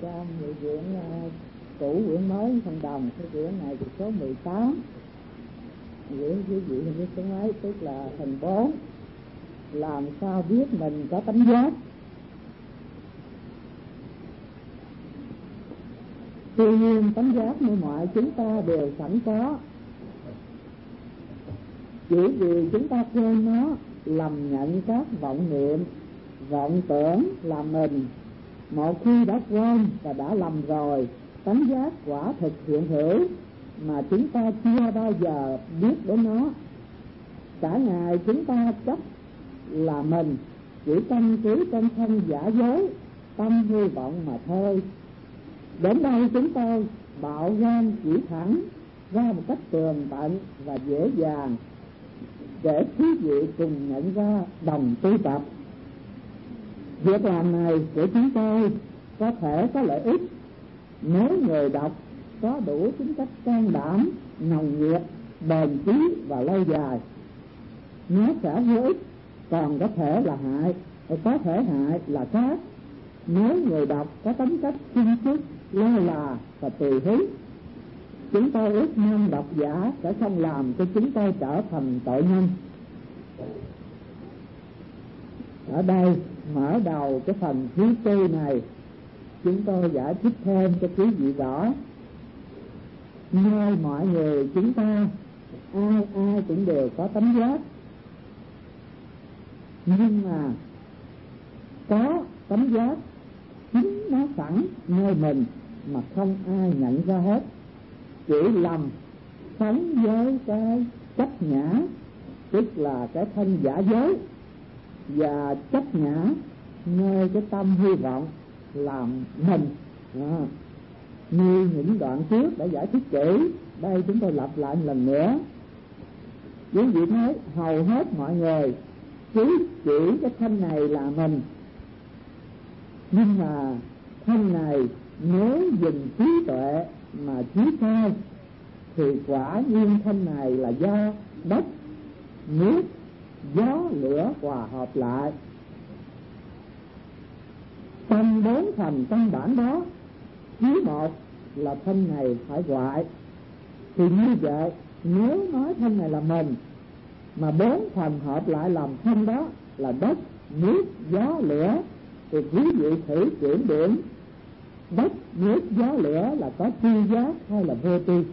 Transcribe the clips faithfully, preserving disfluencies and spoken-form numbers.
trong quyển uh, cũ quyển mới không đồng. Cái quyển này thì số mười tám, quyển quý vị hình như số mấy, tức là hình bốn. Làm sao biết mình có tánh giác? Tuy nhiên tánh giác như mọi chúng ta đều sẵn có, chỉ vì chúng ta quên nó, lầm nhận các vọng niệm, vọng tưởng là mình. Một khi đã quên và đã lầm rồi, tánh giác quả thực hiện hữu mà chúng ta chưa bao giờ biết đến nó. Cả ngày chúng ta chấp là mình, chỉ căn cứ trên thân giả dối, tâm hy vọng mà thôi. Đến đây chúng tôi bạo gan chỉ thẳng ra một cách tường tận và dễ dàng để quý vị cùng nhận ra đồng tu tập. Việc làm này của chúng tôi có thể có lợi ích nếu người đọc có đủ tính cách can đảm, nồng nhiệt, bền chí và lâu dài. Nó sẽ vô ích, còn có thể là hại, có thể hại là khác nếu người đọc có tính cách chung sức, lơ là và tùy hứng. Chúng tôi ước mong độc giả sẽ không làm cho chúng tôi trở thành tội nhân. Ở đây mở đầu cái phần thứ tư này, chúng tôi giải thích thêm cho quý vị rõ. Nơi mọi người chúng ta, ai ai cũng đều có tánh giác, nhưng mà có tánh giác chính nó sẵn nơi mình mà không ai nhận ra hết. Chỉ lầm sống với cái chấp nhã, tức là cái thân giả dối, và chấp nhã nơi cái tâm hy vọng làm mình. À, như những đoạn trước đã giải thích kỹ, đây chúng tôi lặp lại một lần nữa. Quý vị nói hầu hết mọi người cứ chỉ cái thân này là mình, nhưng mà thân này nếu dùng trí tuệ mà trí sai thì quả nhiên thân này là do đất, nước, gió, lửa hòa hợp lại. Trong bốn thành căn bản đó, thứ một là thân này phải hoại. Thì như vậy, nếu nói thân này là mình, mà bốn phần hợp lại làm thân đó là đất, nước, gió, lửa, thì quý vị thử kiểm điểm đất, nước, gió, lửa là có tri giác hay là vô tri?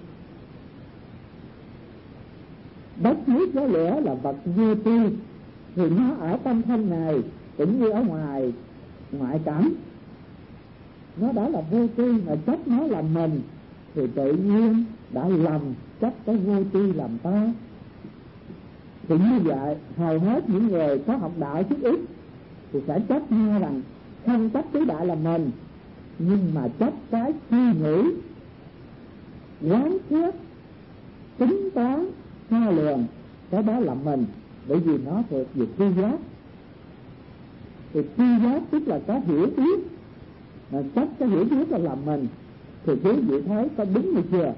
Đất, nước, gió, lửa là vật vô tri, thì nó ở trong thân này cũng như ở ngoài ngoại cảnh, nó đã là vô tri mà chấp nó là mình, thì tự nhiên đã lầm chấp cái vô tri làm ta. Thì như vậy hầu hết những người có học đạo chút ít thì sẽ chấp nha rằng không chấp tứ đại là mình, nhưng mà chấp cái suy nghĩ, quán xét, tính toán, đo lường, cái đó là mình, bởi vì nó thuộc về tri giác. Thì tri giác tức là có hiểu biết, mà chấp cái hiểu biết là làm mình, thì quý vị thấy có đúng hay chưa?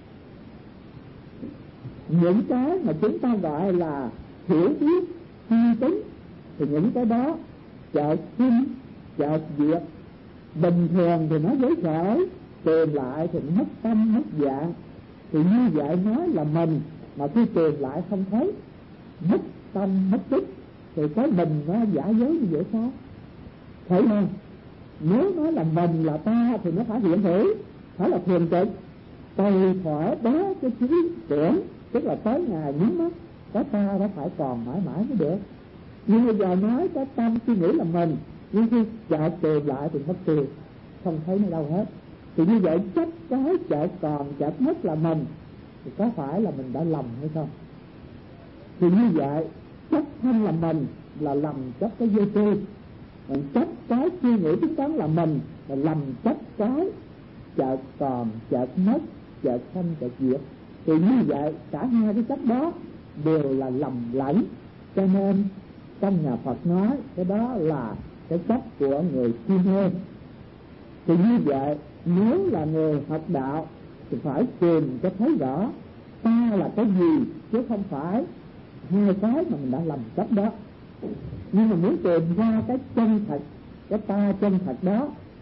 Những cái mà chúng ta gọi là hiểu biết, suy tính, thì những cái đó chợt sinh, chợt diệt. Bình thường thì nó giới sở, tìm lại thì mất tâm, mất dạng. Thì như vậy nói là mình, mà khi tìm lại không thấy, mất tâm, mất tích, thì cái mình nó giả dối như vậy sao? Thấy không? Nếu nói là mình là ta thì nó phải hiện hữu, phải là thường trực. Tùy khỏi đó cái trí tưởng, tức là tới ngày nhắm mắt, cái ta nó phải còn mãi mãi mới được. Nhưng bây giờ nói cái tâm suy nghĩ là mình, nhưng khi chợt tìm lại thì mất tiêu, không thấy nó đâu hết. Thì như vậy chấp cái chợt còn chợt mất là mình, thì có phải là mình đã lầm hay không? Thì như vậy chấp thân là mình là lầm chấp cái vô tri, mình chấp cái suy nghĩ tính toán là mình là lầm chấp cái chợt còn chợt mất, chợt sanh chợt diệt. Thì như vậy cả hai cái chấp đó đều là lầm lẫn. Cho nên trong nhà Phật nói cái đó là cái chấp của người si mê. Thì như vậy nếu là người học đạo thì phải tìm cho thấy rõ ta là cái gì, chứ không phải hai cái mà mình đã lầm chấp đó. Nhưng mà muốn tìm ra cái chân thật, cái ta chân thật đó,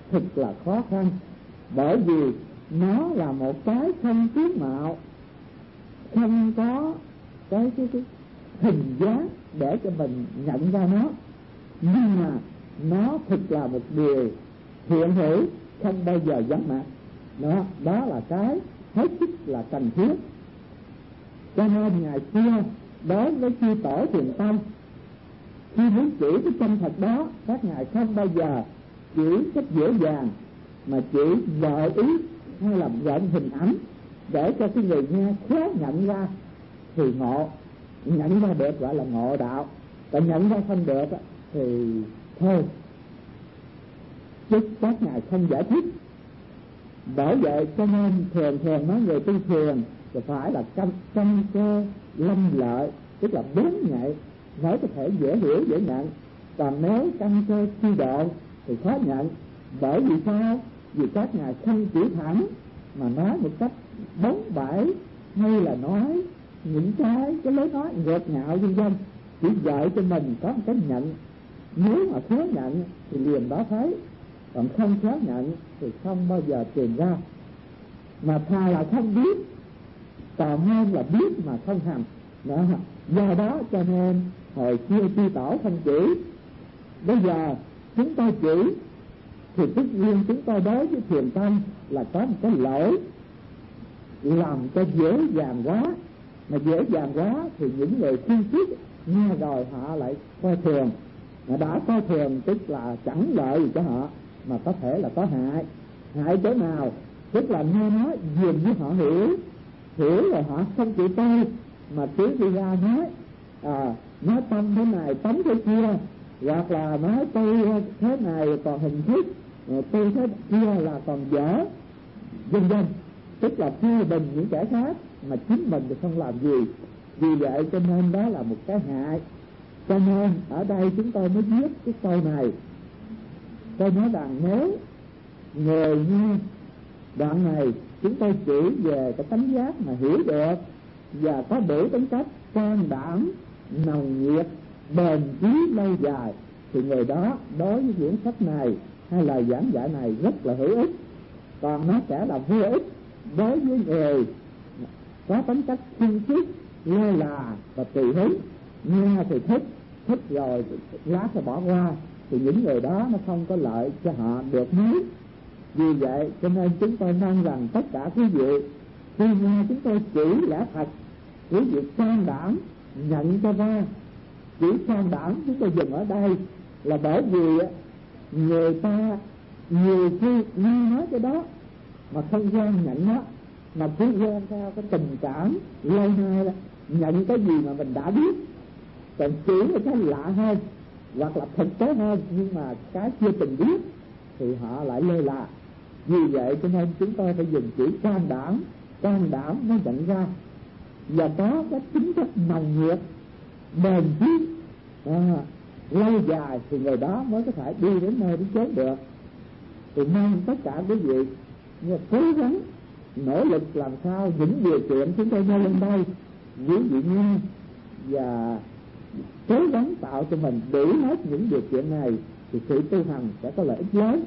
thật là khó khăn, bởi vì nó là một cái không tướng mạo, không có cái cái, cái hình dáng để cho mình nhận ra nó, nhưng mà nó thật là một điều hiện hữu, không bao giờ vắng mặt. Đó, đó là cái hết sức là cần thiết. Cho nên ngày xưa đối với chư tổ Thiền Tông, khi muốn chỉ cái chân thật đó, các ngài không bao giờ chỉ cách dễ dàng, mà chỉ gợi ý hay làm gợi hình ảnh để cho cái người nghe khó nhận ra thì ngộ, nhận ra được gọi là ngộ đạo, còn nhận ra không được thì thôi, chứ các ngài không giải thích. Bởi vậy cho nên thường thường nói người tu thiền thì phải là căn căn cơ lâm lợi, tức là bốn nhạy mới có thể dễ hiểu dễ nhận. Còn nếu căn cơ suy độ thì khó nhận. Bởi vì sao? Vì các ngài không chỉ thẳng mà nói một cách bóng bẩy, hay là nói những cái cái lối nói ngược ngạo vân vân, chỉ dạy cho mình có một cái nhận. Nếu mà khó nhận thì liền đó thấy, còn không khó nhận thì không bao giờ truyền ra. Mà thà là không biết còn hơn là biết mà không hành. Đó. Do đó cho nên hồi xưa chư tổ không chỉ, bây giờ chúng tôi chỉ, thì tất nhiên chúng tôi đối với Thiền Tông là có một cái lỗi làm cho dễ dàng quá. Mà dễ dàng quá thì những người khuyên thuyết nghe rồi họ lại coi thường. Mà đã coi thường tức là chẳng lợi gì cho họ, mà có thể là có hại. Hại chỗ nào? Tức là nghe nói dường như họ hiểu, hiểu rồi họ không chịu tu, mà cứ đi ra nói à, nói tâm thế này tấm thế kia, hoặc là nói tôi thế này còn hình thức, tôi thế kia là còn dở, vân vân. Tức là phê bình những kẻ khác mà chính mình thì không làm gì. Vì vậy cho nên đó là một cái hại. Cho nên ở đây chúng tôi mới viết cái câu này. Tôi nói rằng nếu người nghe đoạn này chúng tôi chỉ về cái tánh giác mà hiểu được và có đủ tính cách can đảm, nồng nhiệt, bền chí lâu dài, thì người đó đối với quyển sách này hay lời giảng dạy này rất là hữu ích. Còn nó sẽ là vô ích đối với người có tính cách khinh khiết, lơ là và tùy hứng, nghe thì thích, thích rồi lát sẽ bỏ qua, thì những người đó nó không có lợi cho họ được mấy. Vì vậy cho nên chúng tôi mong rằng tất cả quý vị khi nghe chúng tôi chỉ lẽ thật, quý vị can đảm nhận cho ra. Chỉ can đảm chúng tôi dừng ở đây là bởi vì người ta nhiều khi nghe nói cái đó mà không quen nhận nó, mà cứ quen theo cái tình cảm lâu nay đó, nhận cái gì mà mình đã biết, còn chỉ là cái lạ hơn hoặc là thực tế hơn, nhưng mà cái chưa từng biết thì họ lại lơ là. Vì vậy cho nên chúng tôi phải dùng chữ can đảm, can đảm mới nhận ra, và có cái tính chất nồng nhiệt, bền chí, à, lâu dài thì người đó mới có thể đi đến nơi đến chốn được. Thì mong tất cả quý vị cố gắng nỗ lực làm sao những điều kiện chúng tôi nêu lên đây quý vị nghe, và cố gắng tạo cho mình đủ hết những điều kiện này thì sự tu hành sẽ có lợi ích lớn.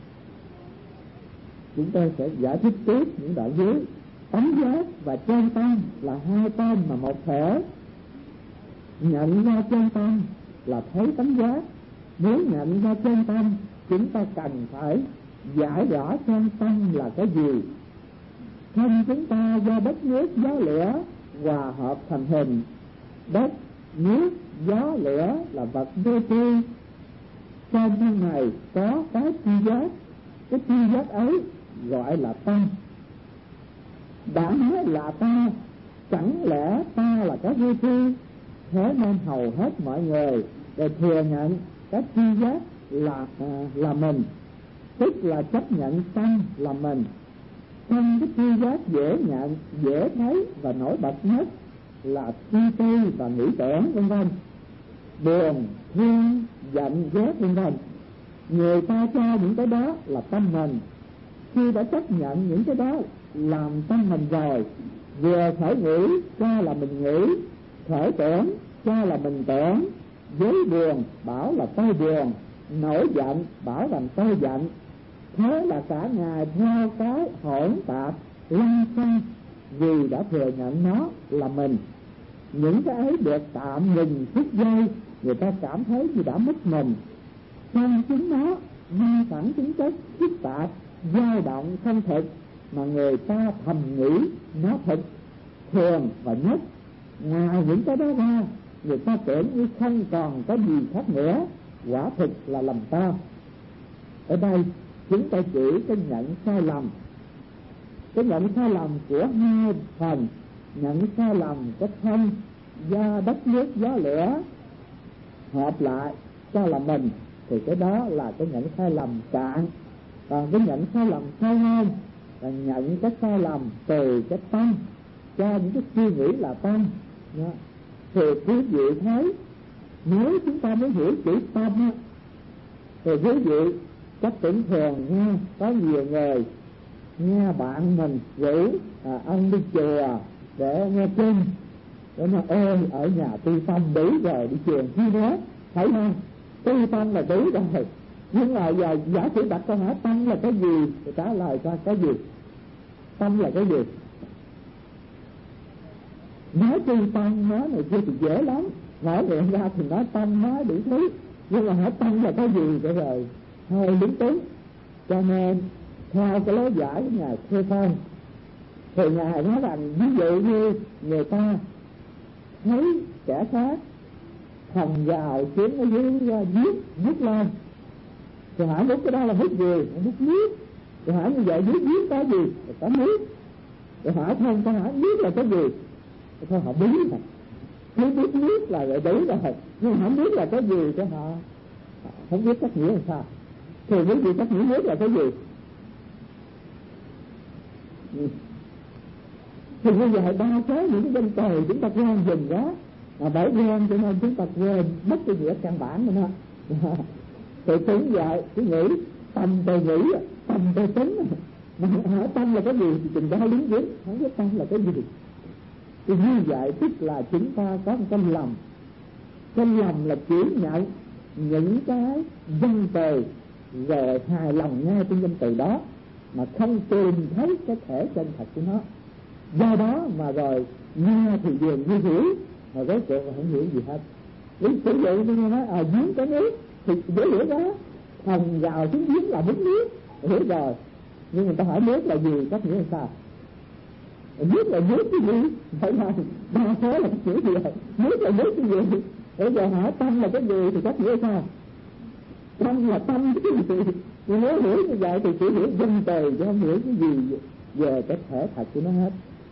Chúng tôi sẽ giải thích tiếp những đoạn dưới. Tánh giác và chân tâm là hai tên mà một thể. Nhận ra chân tâm là thấy tánh giác. Muốn nhận ra chân tâm, chúng ta cần phải giải rõ chân tâm là cái gì. Thân chúng ta do đất nước gió lửa hòa hợp thành hình. Đất, nước, gió, lửa là vật vô tri. Trong thân này có cái tri giác, cái tri giác ấy gọi là tâm. Đã nói là ta, chẳng lẽ ta là cái vô tri? Thế nên hầu hết mọi người để thừa nhận cái tri giác là à, là mình, tức là chấp nhận tâm là mình. Trong cái tri giác dễ nhận, dễ thấy và nổi bật nhất là suy tư và nghĩ tưởng vân vân, buồn, thương, giận, ghét vân vân. Người ta cho những cái đó là tâm mình. Khi đã chấp nhận những cái đó làm tâm mình rồi, vừa khởi nghĩ cho là mình nghĩ, khởi tưởng cho là mình tưởng, với buồn bảo là tôi buồn, nổi giận bảo rằng tôi giận. Thế là cả ngày theo cái hỗn tạp lăng xăng, vì đã thừa nhận nó là mình. Những cái ấy được tạm ngừng phút giây, người ta cảm thấy như đã mất mình. Trong chính nó mang sẵn tính chất phức tạp, dao động không thực, mà người ta thầm nghĩ nó thực, thường và nhất. Ngoài những cái đó ra, người ta tưởng như không còn có gì khác nữa, quả thực là lầm tam. Ở đây chúng ta chỉ cái nhận sai lầm, cái nhận sai lầm của hai phần. Nhận sai lầm cái thân do đất nước gió lửa hợp lại cho là mình, thì cái đó là cái nhận sai lầm cạn. Còn cái nhận sai lầm sâu hơn là nhận cái sai lầm từ cái tâm, cho những cái suy nghĩ là tâm. Thì quý vị thấy, nếu chúng ta muốn hiểu chữ tâm thì quý vị chắc tưởng thường nghe có nhiều người nghe bạn mình rủ à, ông đi chùa để nghe kinh, để mà ơi ở nhà tu tâm đủ rồi, đi chùa chi nữa, thấy không? Tu tâm là đủ rồi. Nhưng mà giờ giả sử đặt câu hỏi tâm là cái gì, thì trả lời coi cái gì? Tâm là cái gì? Nói tu tâm nói này kia thì dễ lắm, nói miệng ra thì nói tâm nói đủ thứ, nhưng mà hỏi tâm là cái gì vậy rồi hơi lúng túng. Cho nên theo cái lối giải của Ngài Thế Phong thì Ngài nói rằng, ví dụ như người ta thấy kẻ khác thầm vào xuống ở dưới nước nước lên, thì hỏi nước cái đó là nước gì? Nước nước. Thì hỏi như vậy dưới nước có gì? Có nước. Thì hỏi không, ta hỏi nước là cái gì? Thì thôi họ biết rồi, nếu biết nước là rồi đủ rồi, nhưng họ biết là cái gì cho họ không biết cách nghĩa làm sao. Thì quý vị cách nghĩa nước là cái gì? Thì như vậy đa số những cái danh từ chúng ta quên dừng đó, mà bởi quên cho nên chúng ta quên mất cái nghĩa căn bản của nó. Thì cũng vậy, cứ nghĩ tâm tôi nghĩ, tâm tôi tính, mà hỏi tâm là cái gì thì chúng ta lính dính, không biết tâm là cái gì. Thì như vậy tức là chúng ta có một cái lầm. Cái lầm là chỉ nhận những cái danh từ rồi hài lòng ngay trên danh từ đó, mà không tìm thấy cái thể chân thật của nó. Do đó mà rồi nghe thì dường như hiểu, mà rốt cuộc là không hiểu gì hết. Ví dụ như nói à, giếng có nước thì dễ hiểu đó, thần vào xuống giếng là mất nước, hiểu rồi. Nhưng người ta hỏi nước là gì, cách nghĩa là sao? Nước là nước cái gì? Phải là đa số là cái chữ gì rồi? Nước là nước cái gì? Bây giờ hỏi tâm là cái gì thì cách nghĩa là sao? Tâm là tâm cái gì? Nhưng nếu hiểu như vậy thì chỉ hiểu danh từ chứ không hiểu cái gì về cái thể thật của nó hết.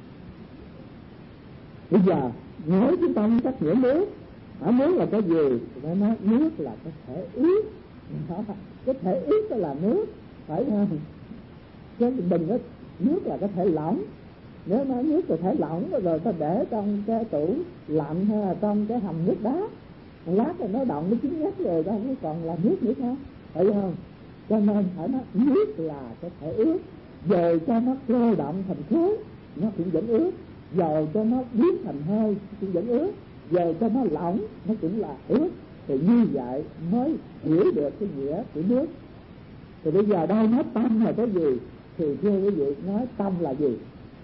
Bây giờ nếu chúng ta muốn cách nghĩa nước, hỏi nước là cái gì thì nó nói nước là cái thể ướt. Cái thể ướt đó là nước, phải không? Chứ đừng có nước là cái thể lỏng. Nếu nói nước là thể lỏng rồi ta để trong cái tủ lạnh hay là trong cái hầm nước đá, một lát rồi nó động nó chín nhất rồi đó, không còn là nước nữa không? Phải không? Cho nên phải nói nước là cái thể ướt, dầu cho nó cơ động thành khối nó cũng vẫn ướt, dầu cho nó biến thành hơi cũng vẫn ướt, dầu cho nó lỏng nó cũng là ướt. Thì như vậy mới hiểu được cái nghĩa của nước. Thì bây giờ đây nói tâm là cái gì? Thì thưa quý vị, nói tâm là gì?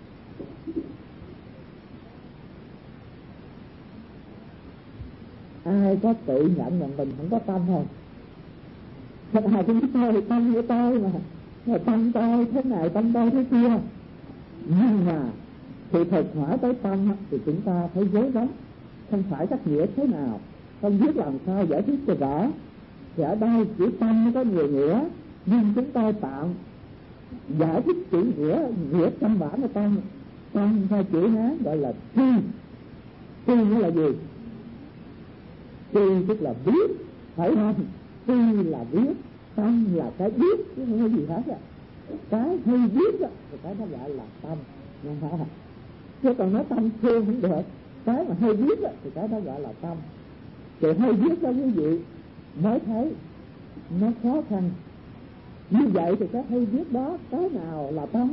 Ai có tự nhận rằng mình không có tâm không? Thật ai cũng biết tôi, tâm của tôi mà, mà tâm tôi thế này, tâm tôi thế kia. Nhưng mà thì thực hỏi tới tâm thì chúng ta thấy dối lắm, không phải cách nghĩa thế nào, không biết làm sao giải thích cho rõ. Thì ở đây chữ tâm nó có nhiều nghĩa, nhưng chúng ta tạm giải thích chữ nghĩa, nghĩa căn bản của tâm. Tâm theo chữ Hán gọi là tri. Tri nghĩa là gì? Tri tức là biết, phải không? Tri là biết, tâm là cái biết, chứ không có gì hết á. Cái hay biết á thì cái đó gọi là tâm. Chứ còn nói tâm thương không được. Cái mà hay biết á thì cái đó gọi là tâm. Thì hay biết đó quý vị mới thấy nó khó khăn. Như vậy thì cái hay biết đó, cái nào là tâm?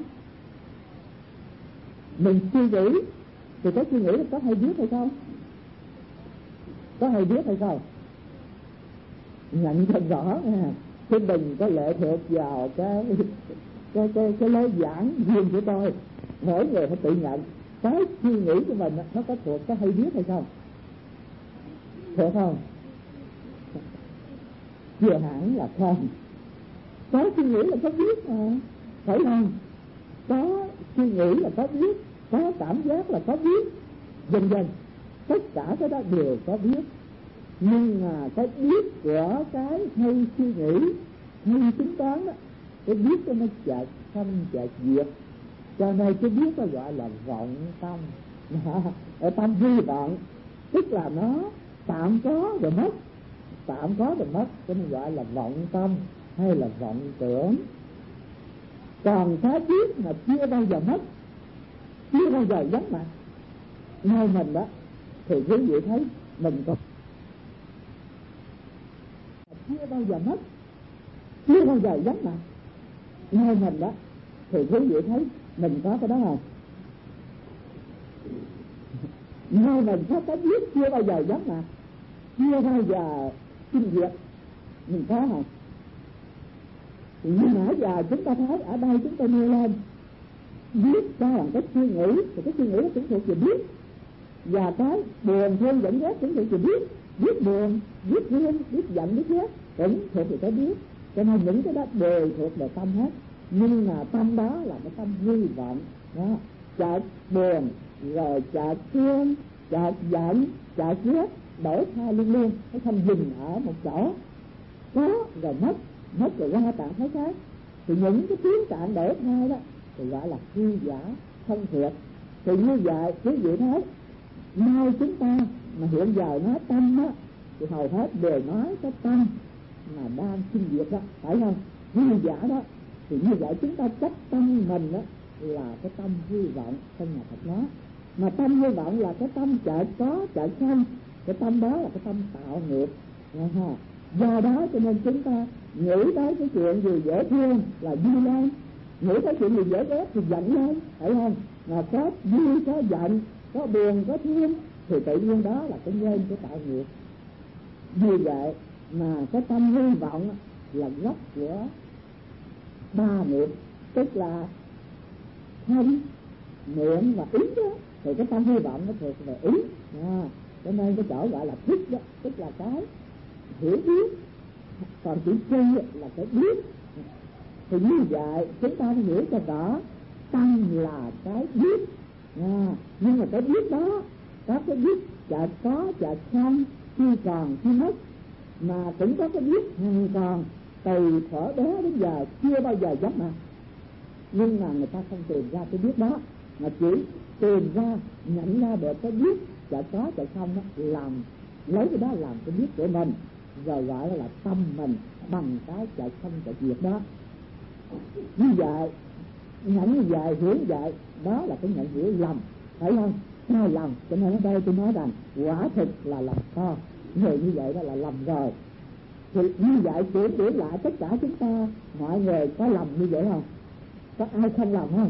Mình suy nghĩ thì cái suy nghĩ là có hay biết hay không? Có hay biết hay không? Nhận thật rõ nha. chứ đừng có lệ thuộc vào cái cái cái cái lối giảng riêng của tôi. Mỗi người phải tự nhận cái suy nghĩ của mình nó có thuộc cái hay biết hay không, thuộc không? Chưa hẳn là không. Có suy nghĩ là có biết mà, phải không? Có suy nghĩ là có biết, có cảm giác là có biết, dần dần tất cả cái đó đều có biết. Nhưng mà cái biết của cái hay suy nghĩ, hay tính toán đó, cái biết của nó chợt sanh chợt diệt, cho nên cái biết nó gọi là vọng tâm. Ở tâm vi vọng, tức là nó tạm có rồi mất, tạm có rồi mất, cho nên gọi là vọng tâm hay là vọng tưởng. Còn cái biết mà chưa bao giờ mất, chưa bao giờ vắng mặt nơi mình đó, thì quý vị thấy mình có chưa bao giờ mất, chưa bao giờ vắng mặt nơi mình đó, thì quý vị thấy mình có cái đó không? Nơi mình có cái biết chưa bao giờ vắng mặt, chưa bao giờ sinh diệt, mình có không? Nhưng nãy giờ chúng ta thấy ở đây chúng ta nêu lên biết sao là cái suy nghĩ, thì cái suy nghĩ nó cũng thuộc về biết, và cái buồn thương giận ghét cũng thuộc về biết, biết buồn, biết thương, biết giận, biết ghét cũng thuộc về cái biết. Cho nên những cái đó đều thuộc về tâm hết. Nhưng mà tâm đó là cái tâm hy vọng đó, chợt buồn rồi chợt thương, chợt giận, chợt ghét, đổi thay luôn luôn, nó không dừng ở một chỗ, có rồi mất, mất rồi qua trạng thái khác. Thì những cái tiến trạng đổi thay đó thì gọi là hư giả không thiệt. Thì như vậy quý vị thấy nay chúng ta mà hiện giờ nói tâm á, thì hầu hết đều nói cái tâm mà đang sinh diệt đó, phải không? Hư giả đó, thì như vậy chúng ta chấp tâm mình đó là cái tâm hy vọng trong nhà Phật nói. Mà tâm hy vọng là cái tâm chợt có chợt không, cái tâm đó là cái tâm tạo nghiệp. Do đó cho nên chúng ta nghĩ tới cái chuyện gì dễ thương là vui lên, nghĩ tới chuyện gì dễ ghét thì giận lên, phải không? Mà có vui có giận, có buồn có thương thì tự nhiên đó là cái nhân của tạo nghiệp. Như vậy mà cái tâm hy vọng là gốc của ba nghiệp, tức là thân, miệng và ý đó. Thì cái tâm hy vọng nó thuộc về ý à, cho nên cái chỗ gọi là thức đó, tức là cái hiểu biết, còn chữ chi là cái biết. Thì như vậy chúng ta hiểu cho rõ tâm là cái biết à, nhưng mà cái biết đó có cái biết chợt có chợt không, khi còn khi mất, mà cũng có cái biết hằng còn từ thuở bé đến giờ chưa bao giờ vắng mặt. Nhưng mà người ta không tìm ra cái biết đó, mà chỉ tìm ra nhận ra được cái biết chợt có chợt không đó, làm lấy cái đó làm cái biết của mình, rồi gọi là tâm mình bằng cái chợt không chợt diệt đó. Như vậy nhận như vậy, hiểu vậy, đó là cái nhận hiểu lầm, phải không? Sai lầm. Cho nên ở đây tôi nói rằng quả thực là lầm to, người như vậy đó là lầm rồi. Thì như vậy kiểm điểm lại tất cả chúng ta, mọi người có lầm như vậy không? Có ai không lầm không?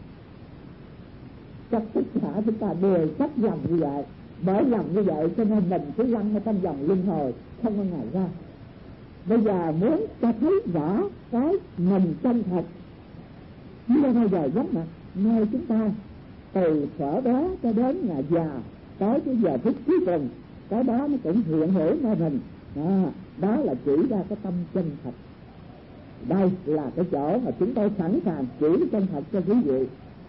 Chắc tất cả chúng ta đều chắc lầm như vậy. Bởi lầm như vậy cho nên mình cứ lăn ở trong vòng luân hồi không có ngày ra. Bây giờ muốn cho thấy rõ cái mình chân thật chưa bao giờ vắng mặt nơi chúng ta, từ thuở bé cho đến ngày già tới cái giờ phút cuối cùng, cái đó nó cũng hiện hữu nơi mình đó, đó là chỉ ra cái tâm chân thật. Đây là cái chỗ mà chúng tôi sẵn sàng chỉ chân thật cho quý vị.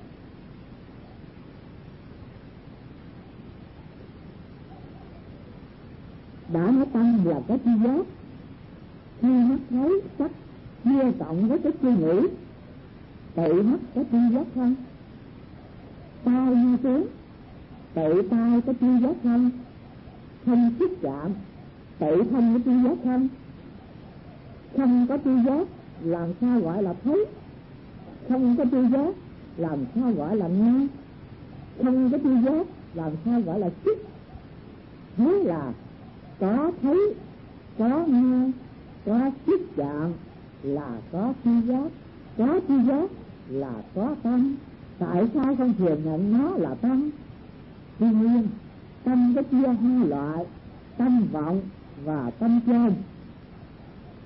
Đã nói tâm là cái tri giác, khi mắt thấy sắc chia cộng với cái suy nghĩ, tự mắt có tri giác không? Tai nghe tiếng, tự tai có tri giác không? Thân xúc chạm, tự thân có tri giác không? Không có tri giác làm sao gọi là thấy? Không có tri giác làm sao gọi là nghe? Không có tri giác làm sao gọi là xúc? Thế là có thấy, có nghe, có xúc chạm là có tri giác, có tri giác là có tâm. Tại sao không thừa nhận nó là tâm? Tuy nhiên tâm có chia hai loại, tâm vọng và tâm chân.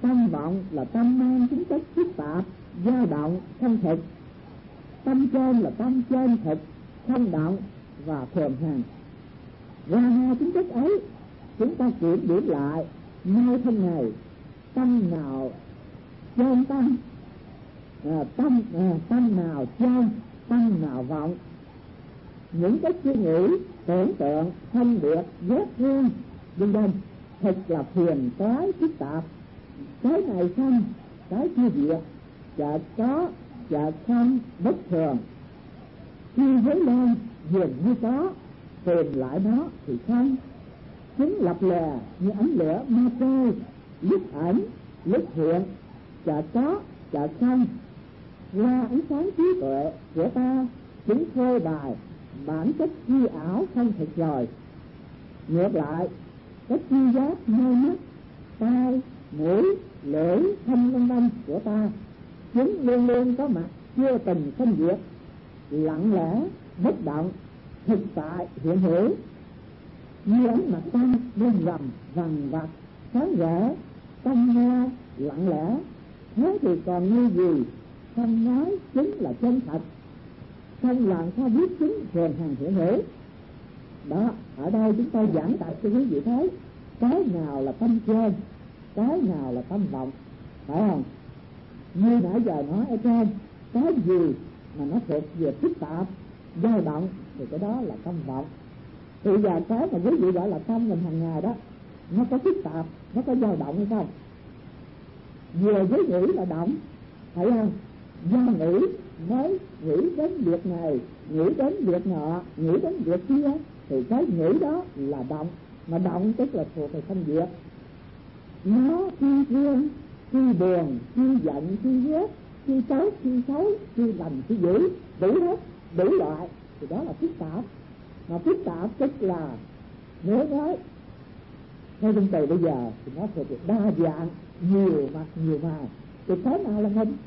Tâm vọng là tâm mang tính chất phức tạp, dao động, không thực. Tâm trên là tâm trên thực, không động và thường hàng. Qua hai tính chất ấy, chúng ta kiểm điểm lại ngay thân này, tâm nào trên tâm, à, tâm à, tâm nào trên, tâm nào vọng. Những cái suy nghĩ, tưởng tượng, phân biệt, ghét thương, vân vân, thật là phiền toái phức tạp. Cái này không, cái kia diệt, chợt có, chợt không, bất thường. Khi dấy lên, dường như có, tìm lại nó thì không. Chúng lập lè như ánh lửa ma trôi, lúc ẩn, lúc hiện, chợt có, chợt không. Qua ánh sáng trí tuệ của ta, chúng phơi bày bản chất hư ảo không thực rồi. Ngược lại, cái chi giác hai mắt, tai, mũi, lưỡi, thân vân vân của ta, chúng luôn luôn có mặt chưa từng phân diệt, lặng lẽ, bất động, thực tại hiện hữu. Như ánh mặt trăng bên gầm vằn vặt sáng rỡ, tâm nghe lặng lẽ, thế thì còn như gì không nói chính là chân thật, không làm sao biết chính thường hàng hiện hữu. Đó, ở đây chúng tôi giảng đạt cho quý vị thấy cái nào là tâm trên, cái nào là tâm vọng, phải không? Như nãy giờ nói ở trên, cái gì mà nó thuộc về phức tạp, dao động thì cái đó là tâm vọng. Thì giờ cái mà quý vị gọi là tâm mình hàng ngày đó, nó có phức tạp, nó có dao động hay không? Vừa với nghĩ là động, phải không? Do nghĩ mới nghĩ đến việc này, nghĩ đến việc nọ, nghĩ đến việc kia, thì cái nghĩ đó là động, mà động tức là thuộc về phân diệt. Nó khi thương, khi buồn, khi giận, khi ghét, khi tốt, khi xấu, khi lành, khi dữ, đủ hết, đủ loại, thì đó là phức tạp. Mà phức tạp tức là nếu nói theo trong từ bây giờ thì nó thuộc về đa dạng, nhiều mặt, nhiều màu. Thì cái nào là mình?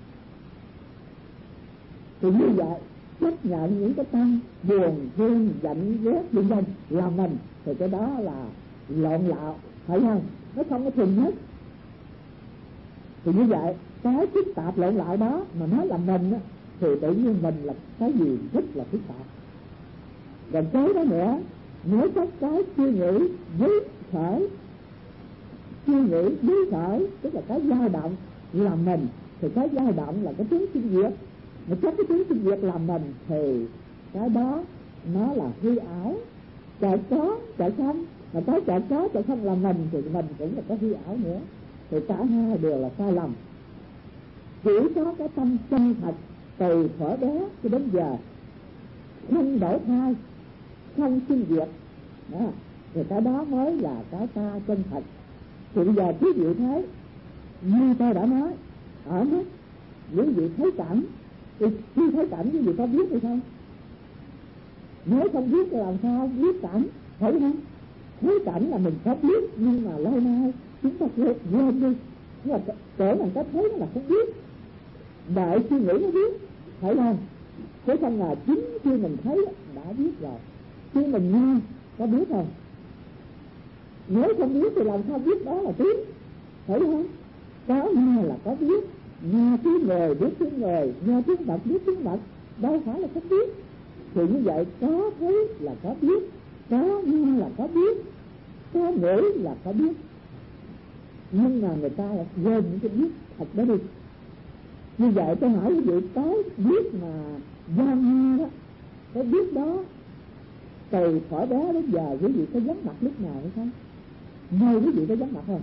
Thì như vậy chấp nhận những cái tâm buồn, thương, giận, ghét, vân vân là mình, thì cái đó là lộn lạo, phải không? Nó không có thuần nhất. Thì như vậy cái phức tạp lộn lạo đó mà nói là mình á, thì tự nhiên mình là cái gì rất là phức tạp. Rồi cái đó nữa, nếu có cái suy nghĩ dưới khởi, suy nghĩ dưới khởi tức là cái dao động là mình, thì cái dao động là cái tướng sinh diệt. Mà chắc cái tướng sinh diệt là mình thì cái đó nó là hư ảo, chợt có chợt không. Mà cái chợt có chợt không là mình thì mình cũng là cái hư ảo nữa. Thì cả hai đều là sai lầm. Chỉ có cái tâm chân thật từ thuở bé cho đến giờ, không đổi thay, không sinh diệt đó, thì cái đó mới là cái ta chân thật. Thì bây giờ quý vị thấy như tôi đã nói, ở mắt quý vị thấy cảnh, thì khi thấy cảnh quý vị có biết hay không? Nếu không biết thì làm sao biết cảnh, thấy không? Thấy cảnh là mình có biết, nhưng mà lâu nay chúng ta quên đi. Nhưng mà chỗ mình có thấy là không biết, đợi suy nghĩ nó biết, phải không? Thế không là chính khi mình thấy đã biết rồi. Khi mình nghe có biết không? Nếu không biết thì làm sao biết đó là tiếng, phải không? Có nghe là có biết, nghe tiếng người biết tiếng người, nghe tiếng bậc biết tiếng bậc, đâu phải là không biết. Thì như vậy có thấy là có biết, có nghe là có biết, có nghĩ là có biết. Nhưng mà người ta quên những cái biết thật đó đi. Như vậy tôi hỏi quý vị, cái biết mà do nghe đó, cái biết đó từ khỏi bé đến giờ quý vị có vắng mặt lúc nào hay không? Ngay quý vị có vắng mặt không?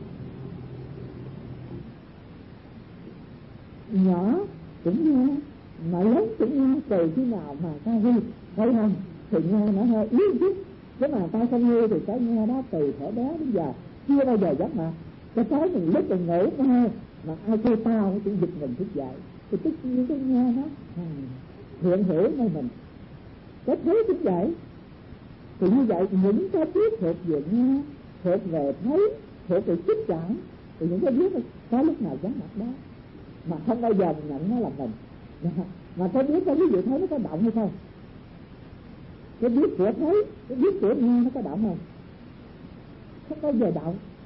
Nhỏ cũng nghe, mà lớn cũng nghe, từ khi nào mà ta hư, phải không? Thì nghe nó hơi yếu chút, chứ mà ta không hư thì cái nghe đó từ khỏi bé đến giờ chưa bao giờ vắng mặt. Cái cái mình lúc mình ngủ nghe, mà ai kêu tao nó cũng giật mình thức dậy, thì tất nhiên cái nghe nó hiện hữu nơi mình. Cái thấy cũng vậy. Thì như vậy những cái biết thuộc về nghe, thuộc về thấy, thuộc về xúc chạm, thì những cái biết có lúc nào vắng mặt đó, mà không bao giờ mình nhận nó là mình. Mà cái biết cái quý vị thấy nó có động hay không? Cái biết của thấy, cái biết của nghe nó có động không? Không bao giờ động.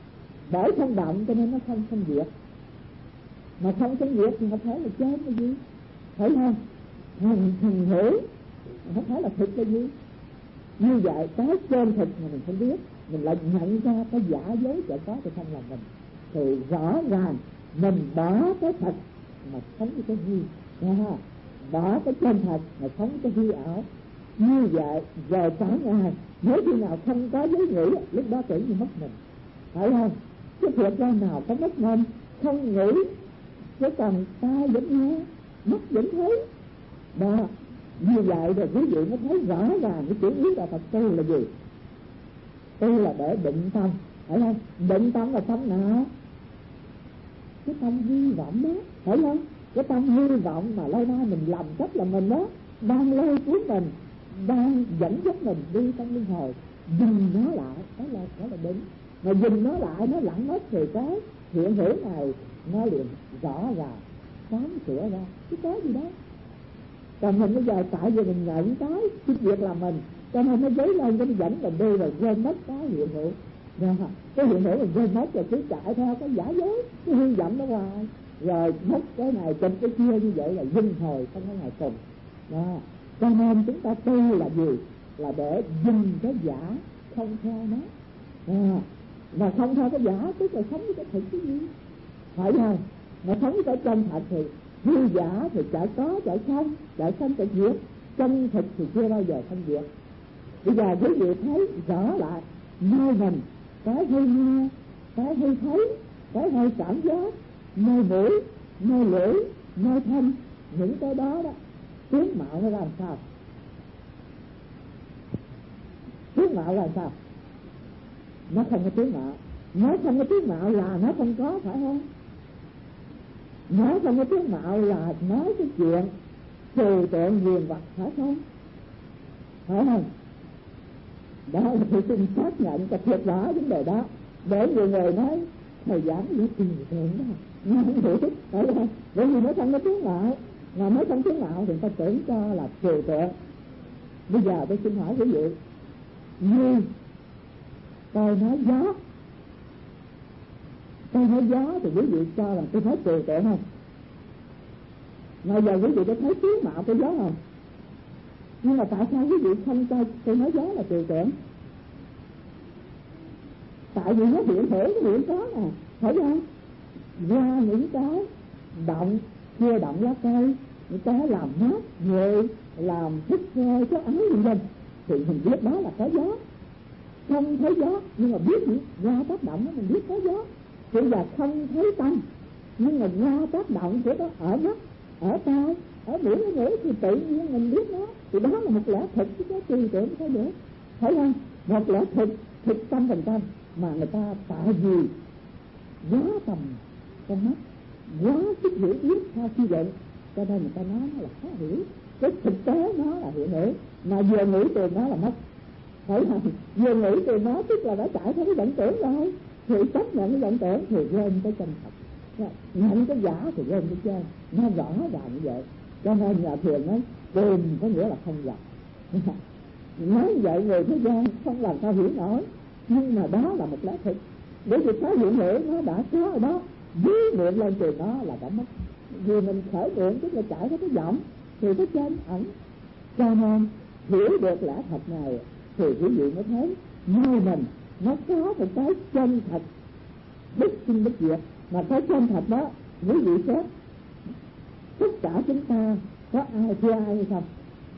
bởi không động cho nên nó không phân diệt, mà không phân diệt thì nó phải là chết cái gì, phải không? Thần thần hữu không phải là thực cái gì. Như vậy cái trên thực mà mình không biết, mình lại nhận ra cái giả dối chợ có trong lòng mình, thì rõ ràng mình bỏ cái thật mà sống với cái hư, bỏ cái chân thật mà sống với cái hư ảo. Như vậy rồi cả ngày nếu khi nào không có giới nghĩ, lúc đó tưởng như mất mình, phải không? Chứ thiệt ra nào có mất mình, không nghĩ chứ còn ta vẫn nghe, mất vẫn thấy đó. Như vậy rồi quý vị mới thấy rõ ràng cái chữ ý là Phật tu là gì. Tu là để định tâm, phải không? Định tâm là tâm nào? Cái tâm hy vọng đó, phải không? Cái tâm hy vọng mà lâu nay mình làm cách là mình đó, đang lôi cuốn mình, đang dẫn dắt mình đi trong luân hồi. Dừng nó lại, đó là đó là định. Mà dừng nó lại, nó lặng mất thì cái hiện hữu này nó liền rõ ràng sáng sửa ra cái cái gì đó. Còn mình bây giờ tại vì mình nhận cái cái việc là mình, cho nên nó dấy lên cái dẫn mình đi rồi quên mất cái hiện hữu. Cái hiện hữu mình quên mất rồi cứ chạy theo cái giả dối, cái hy vọng nó hoài, rồi mất cái này chụp cái kia, như vậy là luân hồi không có ngày cùng. Đó. Cho nên chúng ta tu là gì? Là để dừng cái giả, không theo nó. À, mà không theo cái giả tức là sống với cái thực cái gì, phải không? Mà sống với cái chân thật thì hư giả thì chả có chả không, chả không chả diệt, chân thực thì chưa bao giờ không diệt. Bây giờ quý vị thấy rõ lại nơi mình cái hơi nghe, cái hơi thấy, cái hơi cảm giác, nơi mũi, nơi lưỡi, nơi thân, những cái đó đó tướng mạo nó làm sao? Tướng mạo là sao? Nó không có tướng mạo. Nó không có tướng mạo là nó không có, phải không? Nó không có tướng mạo là nói cái chuyện trừu tượng viền vặt, phải không? Phải không? Đó là tôi xin xác nhận cho thiệt rõ vấn đề đó. Để nhiều người nói thầy giảng gì trừu tượng đó, nó không hiểu thích, phải không? Bởi vì nó không có tướng mạo, mà nó không tướng mạo thì ta tưởng cho là trừu tượng. Bây giờ tôi xin hỏi quý vị, như tôi nói gió, tôi nói gió thì quý vị cho là tôi thấy trừu tượng không? Bây giờ quý vị có thấy tướng mạo của gió không? Nhưng mà tại sao quý vị không cho tôi nói gió là trừu tượng? Tại vì nó hiện hữu cái hiện có nè, phải không? Qua những cái động, chia động lá cây, những cái làm mát, người làm thức rơi, có áo vân vân, thì mình biết đó là có gió. Không thấy gió nhưng mà biết gì? Qua tác động đó mình biết có gió. Chỉ là không thấy tâm, nhưng mà qua tác động của nó ở mắt, ở tai, ở mũi, ở mũi thì tự nhiên mình biết nó. Thì đó là một lẽ thực chứ có trừu tượng thôi nữa, phải không? Một lẽ thực, thực trăm phần trăm mà người ta tại vì quá tầm con mắt, quá sức hiểu biết theo suy luận, cho nên người ta nói nó là khó hiểu. Cái thực tế nó là hiện hữu, mà vừa nghĩ từ nó là mất, phải không? Vừa nghĩ từ nó tức là đã trải theo cái vọng tưởng rồi, thì chấp nhận cái vọng tưởng thì lên cái chân thật, nhận cái giả thì lên cái chân, nó rõ ràng như vậy. Cho nên nhà thiền nói tìm có nghĩa là không gặp. Nói vậy người thế gian không làm sao hiểu nổi, nhưng mà đó là một lẽ thực. Bởi vì cái hiện hữu nó đã có ở đó, dưới miệng lên từ nó là đã mất. Vì mình khởi miệng tức là trải theo cái giọng thì cái chân ẩn. Cho nên hiểu được lẽ thật này thì quý vị mới thấy nơi mình nó có một cái chân thật bất sinh bất diệt. Mà cái chân thật đó quý vị xét tất cả chúng ta có ai thua ai hay không?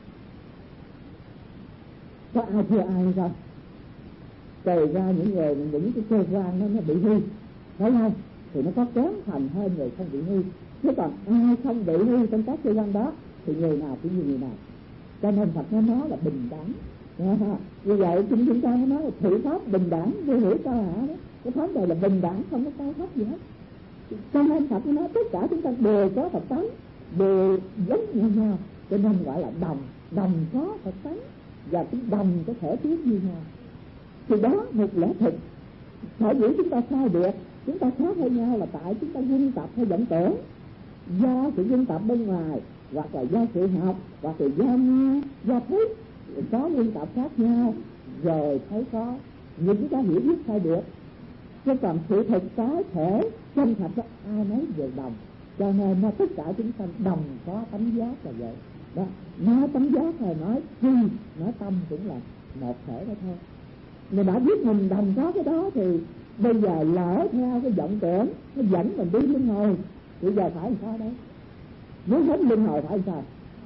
Có ai thua ai hay không? Kể ra những người những cái cơ quan nó, nó bị hư, phải không? Thì nó có kém thành hơn người không bị hư. Chứ còn ai không bị hư trong các cơ quan đó thì người nào cũng như người nào. Cho nên Phật nó nói là bình đẳng. Như vậy chúng chúng ta nói là thử pháp bình đẳng, vô hữu cao hạ đó. Cái pháp này là bình đẳng, không có cao thấp gì hết. Cho nên Phật nói tất cả chúng ta đều có Phật tánh, đều giống như nhau. Cho nên gọi là đồng, đồng có Phật tánh và cũng đồng có thể tiến như nhau. Thì đó một lẽ thực. Sở dĩ chúng ta sai biệt, chúng ta khác hơn nhau là tại chúng ta quân tập hay vọng tưởng. Do sự quân tập bên ngoài, hoặc là do sự học, hoặc là do nghe, do thích, có quân tập khác nhau, rồi thấy có những cái hiểu biết sai biệt. chứ còn sự thực cái thể chân thật đó ai nói về đồng. Cho nên nó tất cả chúng sanh đồng có tánh giác là vậy đó. Nói tánh giác rồi nói khi nói tâm cũng là một thể đó thôi. Người đã biết mình đồng có cái đó thì bây giờ lỡ theo cái vọng tưởng nó dẫn mình đi luân hồi, bây giờ phải làm sao đấy? Muốn hết luân hồi phải làm sao?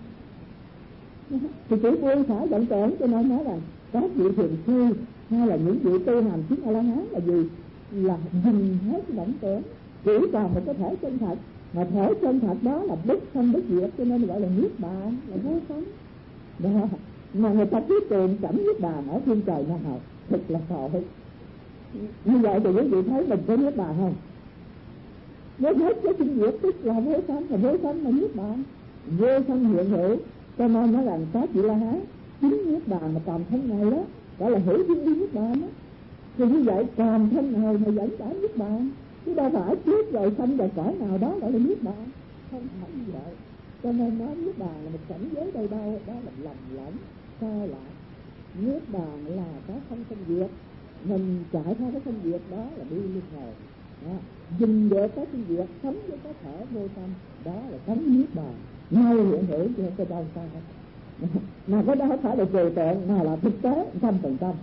Thì chỉ buông xả vọng tưởng. Cho nên nói rằng các vị thiền sư hay là những vị tu hành chứng A La Hán là gì? Là dừng hết vọng tưởng, chỉ còn một cái thể chân thật, mà thể chân thật đó là bất sanh bất diệt, cho nên gọi là niết bàn, là vô sanh đó. Mà người ta cứ tìm cảnh niết bàn ở thiên trời nào, thật là tội. Như vậy thì quý vị thấy mình có niết bàn không? Nếu hết cái sinh diệt tức là vô sanh, là vô sanh là niết bàn, vô sanh hiện hữu. Cho nên nói rằng các vị La Hán chính niết bàn mà còn thân này đó gọi là hữu duyên đi niết bàn đó. Thì như vậy còn thân này mà vẫn đã niết bàn, chứ đâu phải trước rồi sanh vào cõi nào đó gọi là niết bàn, không phải như vậy. Cho nên nói niết bàn là một cảnh giới đâu đâu đó là lầm lẫn sai lạc. Niết bàn là có không phân diệt, mình chạy theo cái phân diệt đó là đi luân hồi. Dừng được cái phân diệt, sống với cái thể vô tâm, đó là sống niết bàn, ngay hiện hữu chứ không có đâu sao hết. Mà cái đó không phải là trừu tượng, mà là thực tế trăm phần trăm.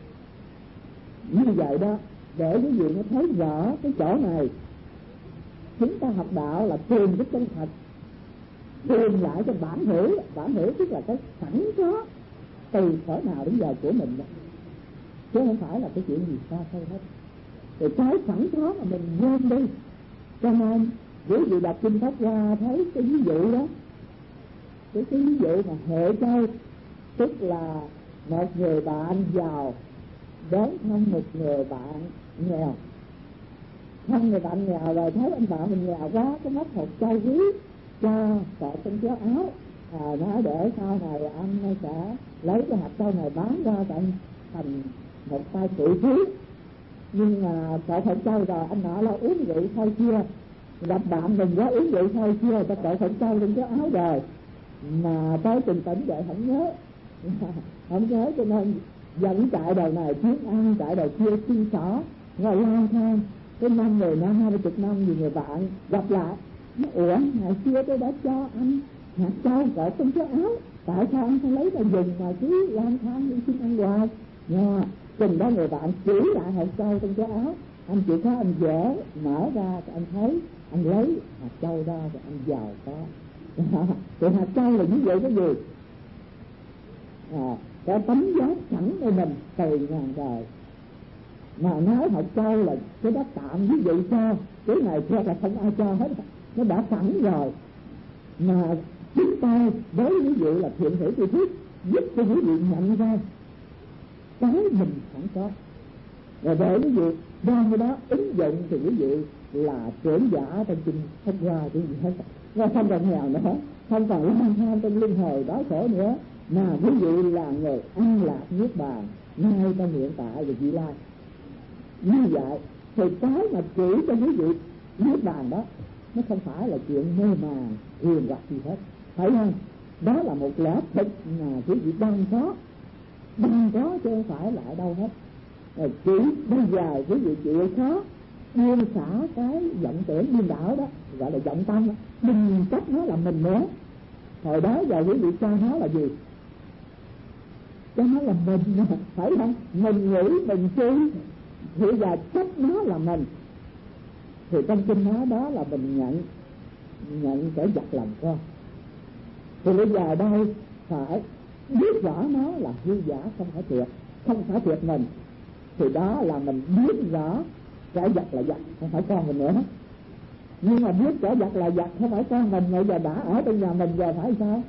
Như vậy đó, để quý vị nó thấy rõ cái chỗ này, chúng ta học đạo là tìm cái chân thật, tìm lại cái bản hữu. Bản hữu tức là cái sẵn có từ cõi nào đến giờ của mình đó, chứ không phải là cái chuyện gì xa xôi hết. Thì cái sẵn có mà mình quên đi. Cho nên quý vị đọc kinh Pháp Hoa thấy cái ví dụ đó, cái, cái ví dụ mà Hệ Châu, tức là một người bạn giàu đến thăm một người bạn nghèo. Thăm người bạn nghèo rồi thấy anh bạn mình nghèo quá, cái mất một châu quý cho cọ trong chiếc áo, à, nói để sau này anh sẽ lấy cái hạt châu này bán ra thành thành một tay cự phí. Nhưng mà cọ Phật châu rồi anh nọ là uống rượu say chưa, gặp bạn mình có uống rượu say chưa, ta cọ Phật châu trong chiếc áo rồi mà tới trình tỉnh vậy không nhớ không nhớ. Cho nên dẫn chạy đầu này chuyến ăn, chạy đầu kia xin xỏ, rồi lang thang cái năm mười năm hai mươi chục năm vì người bạn gặp lại nó ủa ngày xưa tôi đã cho anh hạt châu cọ trong chiếc áo, tại sao anh không lấy ra dùng mà cứ lang thang đi xin ăn hoài? Nha, chừng đó người bạn chỉ lại hạt châu trong chiếc áo, anh chịu khó anh vẽ mở ra thì anh thấy anh lấy hạt châu ra rồi anh giàu có. Thì hạt châu là như vậy cái gì? À, cái tấm giác sẵn của mình từ ngàn đời. Mà nói hạt châu là cái đất tạm ví dụ cho cái này kia là không ai cho hết, nó đã sẵn rồi. Mà chúng ta với ví dụ là thiện hữu tri thức giúp cho quý vị nhận ra cái mình sẵn có, rồi để quý vị đem cái đó ứng dụng thì quý vị là trưởng giả trong kinh Pháp Hoa cái gì hết, nó không còn nghèo nữa, không còn lang thang trong luân hồi đói khổ nữa, mà quý vị là người an lạc niết bàn ngay trong hiện tại và vị lai. Như vậy thì cái mà chỉ cho quý vị niết bàn đó nó không phải là chuyện mơ màng huyền hoặc gì hết, phải không? Đó là một lẽ thực mà quý vị đang có, đang có chứ không phải là ở đâu hết. Rồi chỉ bây giờ quý vị chịu khó buông xả cái vọng tưởng điên đảo đó, gọi là vọng tâm, đừng trách nó là mình nữa. Hồi đó giờ quý vị cho nó là gì? Cho nó là mình, phải không? Mình nghĩ mình suy thì giờ trách nó là mình, thì trong kinh nói đó là mình nhận nhận kẻ giặc làm con. Thì bây giờ đây phải biết rõ nó là hư giả, không phải thiệt, không phải thiệt mình, thì đó là mình biết rõ kẻ giặc là giặc, không phải con mình nữa. Nhưng mà biết kẻ giặc là giặc không phải con mình, bây giờ đã ở trong nhà mình giờ phải sao?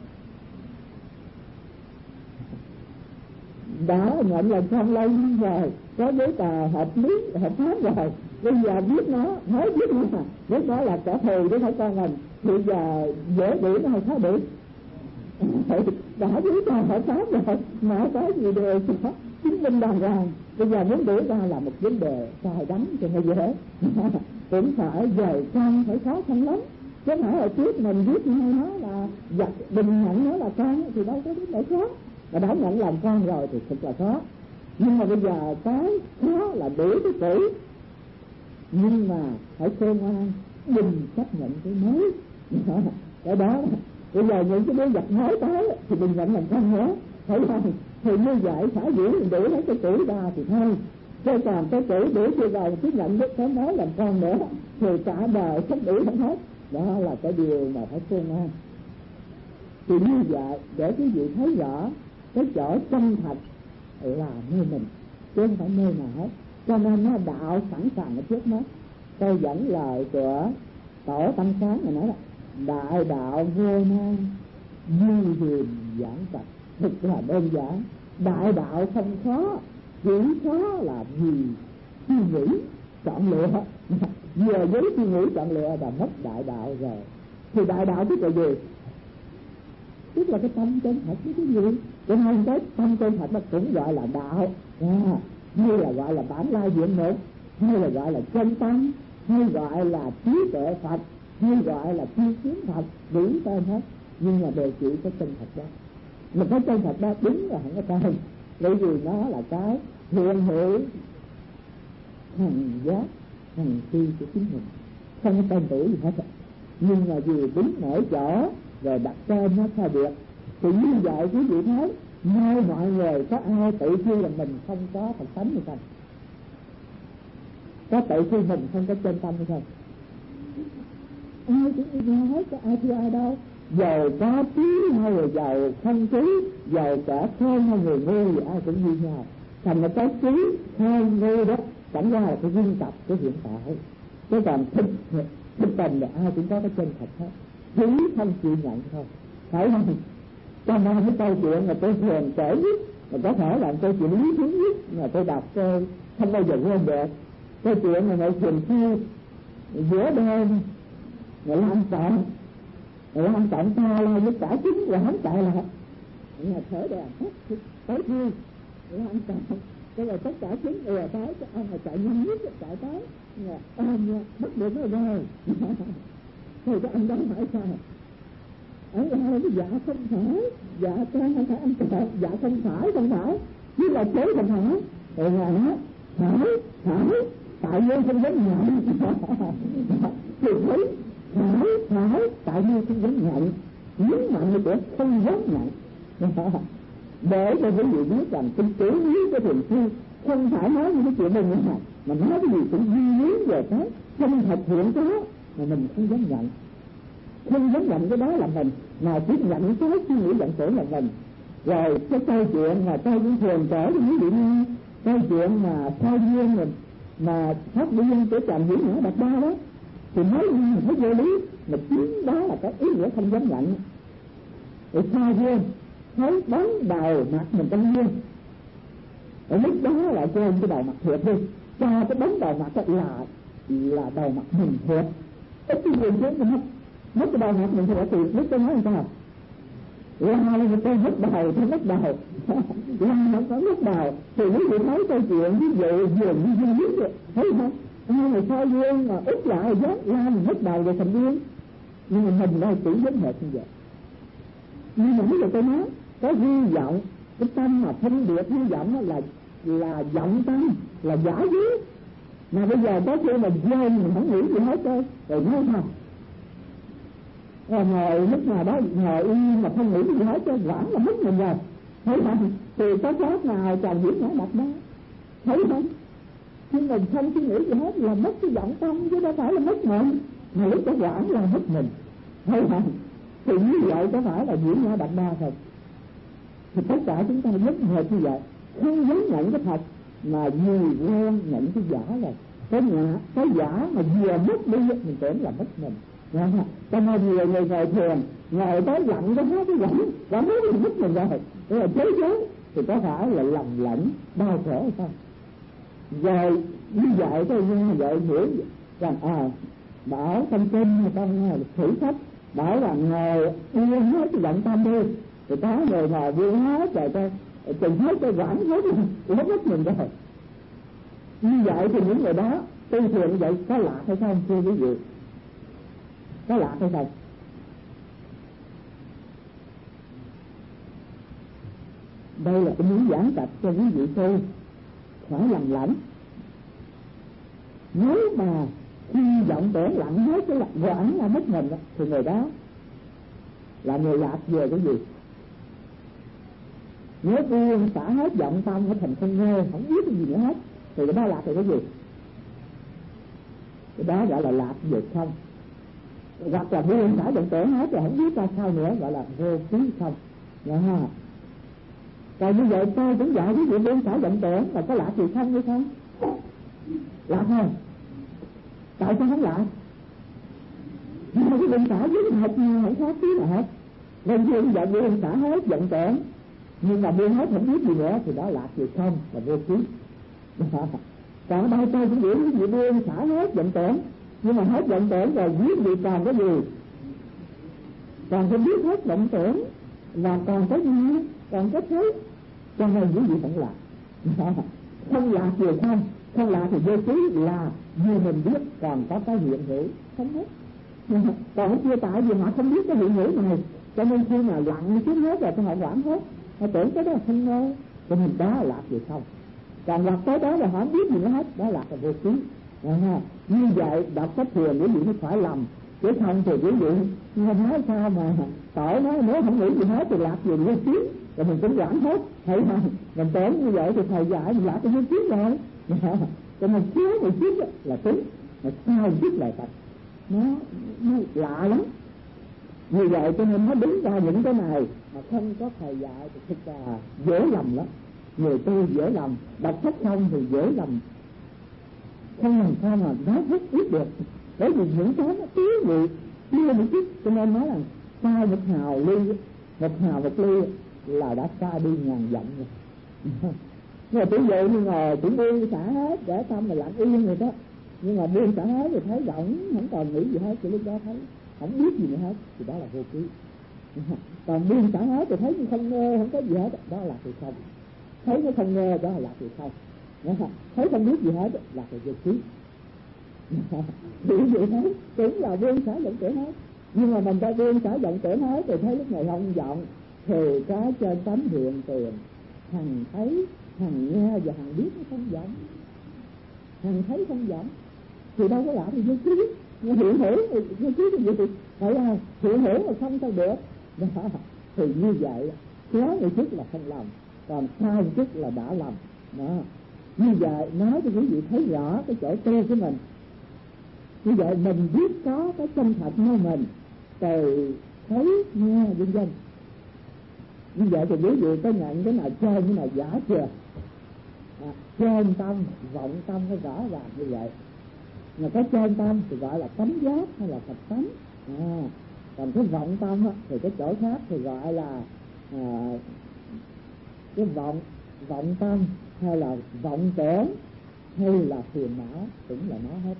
Đã nhận là con lâu rồi, có giấy tờ hợp lý hợp pháp rồi, bây giờ biết nó, mới biết nó, biết nó là kẻ thù chứ phải con mình, bây giờ dễ đuổi nó hay khó đuổi? Đã giấy tờ hợp pháp rồi mà có gì đều có chứng minh đàng hoàng, bây giờ muốn đuổi ra là một vấn đề sai đắm cho nó dễ. Cũng phải về con phải khó khăn lắm, chứ không phải là trước mình biết ngay nó là giặc, bình nhận nó là con thì đâu có biết để khó, mà đã nhận làm con rồi thì thật là khó. Nhưng mà bây giờ cái khó là đuổi cái tử, nhưng mà phải khôn ngoan, đừng chấp nhận cái mới. Cái đó bây giờ những cái đứa vật mới tới thì đừng nhận làm con nữa, phải không? Thì như vậy xả dữ đủ hết cái tuổi ra thì thôi, chứ còn cái tuổi đủ chưa rồi cứ nhận biết cái mới làm con nữa thì cả đời không đủ hết. Đó là cái điều mà phải khôn ngoan. Thì như vậy để quý vị thấy rõ cái chỗ chân thật là nơi mình chứ không phải nơi nào hết. Cho nên nó đạo sẵn sàng ở trước mắt. Tôi dẫn lời của Tổ Tâm Sáng này nói là đại đạo vô nan, như hiền giảng sạch, thật là đơn giản. Đại đạo không khó, chỉ khó là vì suy nghĩ chọn lựa. Vừa với suy nghĩ chọn lựa là mất đại đạo rồi. Thì đại đạo tức là gì? Tức là cái tâm chân thật với cái gì? Cho nên cái tâm chân thật nó cũng gọi là đạo, à, hay là gọi là bản lai diện mục, hay là gọi là chân tâm, hay gọi là trí tuệ Phật, hay gọi là tri kiến Phật, đủ tên hết. Nhưng mà đều chỉ cái chân thật đó. Mà cái chân thật đó đúng là không có tên, bởi vì nó là cái hiện hữu hành giác hành vi của chính mình, không có tên tuổi gì hết. Nhưng mà vì đúng nổi chỗ rồi đặt tên nó sao được. Thì như vậy quý vị thấy nơi mọi người có ai tự kêu là mình không có Phật tánh hay không? Có tự kêu mình không có chân tâm hay không? Ai cũng như nhau hết, có ai kêu ai đâu. Giàu có trí hay là giàu không trí, giàu cả khôn hay người ngu thì ai cũng như nhau. Thành là cái trí khôn ngu đó chẳng ra là cái dân tộc cái hiện tại. Chứ còn thực thực tình là ai cũng có cái chân thật hết, chỉ không chịu nhận thôi, phải không? Cho nên cái câu chuyện mà tôi thường kể nhất, mà có thể là câu chuyện lý thú nhất mà tôi đọc tôi không bao giờ quên được. Câu chuyện mà ngồi thuyền phu giữa đêm, người làm trọng, người làm trọng ta la với cả chính và hắn chạy lại, nhà thở đèn hết tới thôi, làm trọng. Cái là tất cả chính ùa tới, cái ông là chạy nhanh nhất chạy tới, nhà ông bắt được nó rồi. Thì cái anh đó hỏi sao? Ở đây cái dạ không phải, dạ con không phải anh sợ, dạ không phải, không phải, chứ là chế không phải. Rồi ngài nói, phải, phải, tại nhiên không dám nhận. Thì thấy, phải, phải, tại nhiên không dám nhận. Nhấn mạnh của không dám nhận. Để cho quý vị biết rằng kinh tế lý của thiền sư không phải nói những cái chuyện bên ngoài, mà nói cái gì cũng duy lý về cái chân thật hiện có mà mình không dám nhận. Không dám nhận cái đó là mình, mà chỉ nhận cái suy nghĩ nhận tưởng là mình. Rồi cái câu chuyện mà tôi cũng thường kể cho quý vị nghe, câu chuyện mà sao duyên mình mà phát điên của chàng Hiển Nhã Đạt Đa đó, thì nói nói vô lý, mà chính đó là cái ý nghĩa không dám nhận. Rồi sao duyên thấy bóng đầu mặt mình trong duyên, ở lúc đó lại quên cái đầu mặt thiệt đi, cho cái bóng đầu mặt là là đầu mặt mình thiệt. Ít cái duyên chứ mất mất cái đầu mặt mình thiệt thì lúc tôi nói làm sao? La lên tôi mất đầu, tôi mất đầu, la nó có mất đầu. Thì quý vị thấy câu chuyện ví dụ dường như duyên biết được, thấy không? Ai mà sao duyên mà ít lại dám la mình mất đầu rồi thành duyên. Nhưng mà mình đây chỉ giống hệt như vậy. Nhưng mà bây giờ tôi nói có hy vọng, cái tâm mà phân biệt hy vọng là là vọng tâm, là giả dối. Mà bây giờ có khi mình quên, mình không nghĩ gì hết trơn, rồi nói không? Rồi ngồi lúc nào đó ngồi yên mà không nghĩ gì hết trơn, vẫn là mất mình rồi, thấy không? Thì có khác nào chàng Hiển Nhã Đạt Đa, thấy không? Khi mình không suy nghĩ gì hết là mất cái vọng tâm, chứ đâu phải là mất mình, mà lúc đó vẫn là mất mình, thấy không? Thì như vậy có phải là Hiển Nhã Đạt Đa không? Thì tất cả chúng ta rất hệt như vậy, không dám nhận cái thật mà vì quen nhận cái giả rồi. Cái giả, cái giả mà vừa mất đi mình tưởng là mất mình. Cho nên nhiều người ngồi thiền, ngồi tới lặng cái hết cái lẫn, cảm thấy mình mất mình rồi. Thế là chế chế, thì có phải là lầm lẫn, đau khổ hay không? Rồi như vậy tôi nghe vậy hiểu rằng à, bảo trong kinh trong thử thách bảo là ngồi yên hết cái vọng tâm đi, thì có người ngồi buông hết rồi tôi từng hết tôi quản hết rồi hết mất mình rồi. Như vậy thì những người đó tu thiền vậy có lạ hay không thưa quý vị? Có lạ hay không? Đây là cái muốn giảng tập cho quý vị tu, phải lầm lẫn. Nếu mà khi vọng tưởng lặng hết cái lạc quẩn là mất mình đó, thì người đó là người lạc về cái gì? Nếu buông xả hết vọng tâm nó thành không ngơ, không biết cái gì nữa hết, thì cái đó lạc về cái gì? Cái đó gọi là lạc về không. Hoặc là buông xả vọng tưởng hết rồi không biết ra sao nữa, gọi là vô ký không. Dạ. Rồi như vậy tôi cũng dạy ví dụ buông xả vọng tưởng là có lạc gì không hay không? Lạc không? Tại sao không lạc? Nhưng mà cái buông xả với hợp nhau không khác tí nào hết. Nên buông dạy buông xả hết vọng tưởng, nhưng mà buông hết không biết gì nữa thì đó lạc gì không, là vô ký. Còn ở đây tôi cũng giữ ví dụ buông xả hết vọng tưởng, nhưng mà hết vọng tưởng rồi biết gì còn cái gì? Còn phải biết hết vọng tưởng và còn có gì? Còn có thấy. Cho nên những gì vẫn lạc. Không lạc gì không? Không lạc thì vô ký là như mình biết còn có cái hiện hữu không hết. Còn chưa tại vì họ không biết cái hiện hữu này, cho nên khi mà lặng trước hết rồi thì họ quản hết, họ tưởng cái đó là không ngơ, cho nên đó là lạc gì không. Còn hoặc tới đó là họ không biết gì nữa hết, đó là cái vô ký. À, như vậy đọc sách thiền quý vị mới phải lầm, chứ không thì quý vị nghe nói sao mà tổ nói nếu không nghĩ gì hết thì lạc gì vô ký, rồi mình cũng quản hết, thấy không? Mình tưởng như vậy thì thầy dạy mình lạc cái vô ký rồi. À, cho nên thiếu một chút là tính, mà sai một chút là thật, nó, nó lạ lắm. Như vậy cho nên nó đứng ra những cái này mà không có thầy dạy thì thực là dễ lầm lắm. Người tu dễ lầm, đọc sách không thì dễ lầm, không làm sao mà nói hết biết được. Bởi vì những cái nó thiếu vị, thiếu một chút, cho nên nói là sai một hào ly, một hào một ly là đã xa đi ngàn dặm rồi. Nhưng mà tưởng vậy nhưng mà cũng buông xả hết để tâm là lặng yên rồi đó. Nhưng mà buông xả hết thì thấy rỗng, không còn nghĩ gì hết, thì lúc đó thấy không biết gì nữa hết, thì đó là vô ký. Còn buông xả hết thì thấy không ngơ, không có gì hết, đó là thì không. Thấy nó không ngơ, đó là thì không. Thấy không biết gì hết là cái vô ký. Thì vậy thấy cũng là buông xả vọng tưởng hết. Nhưng mà mình ta buông xả vọng tưởng hết thì thấy lúc này không vọng, thì cái trên tấm hiện tiền hằng thấy, hằng nghe và hằng biết nó không vọng. Hằng thấy không vọng thì đâu có làm thì vô ký. Nhưng hiện hữu vô ký thì gì? Phải không? Hiện hữu mà không sao được. Đó. Thì như vậy khéo một chút là không làm, còn sai một chút là đã làm. Đó. Như vậy nói cho quý vị thấy rõ cái chỗ tu của mình. Như vậy mình biết có cái chân thật của mình từ thấy nghe vân vân. Như vậy thì quý vị có nhận cái nào trên cái nào giả chưa? À, trên tâm vọng tâm nó rõ ràng như vậy. Mà cái trên tâm thì gọi là tánh giác hay là Phật tánh. À, còn cái vọng tâm á, thì cái chỗ khác thì gọi là à, cái vọng vọng tâm hay là vọng tưởng hay là phiền não cũng là nó hết.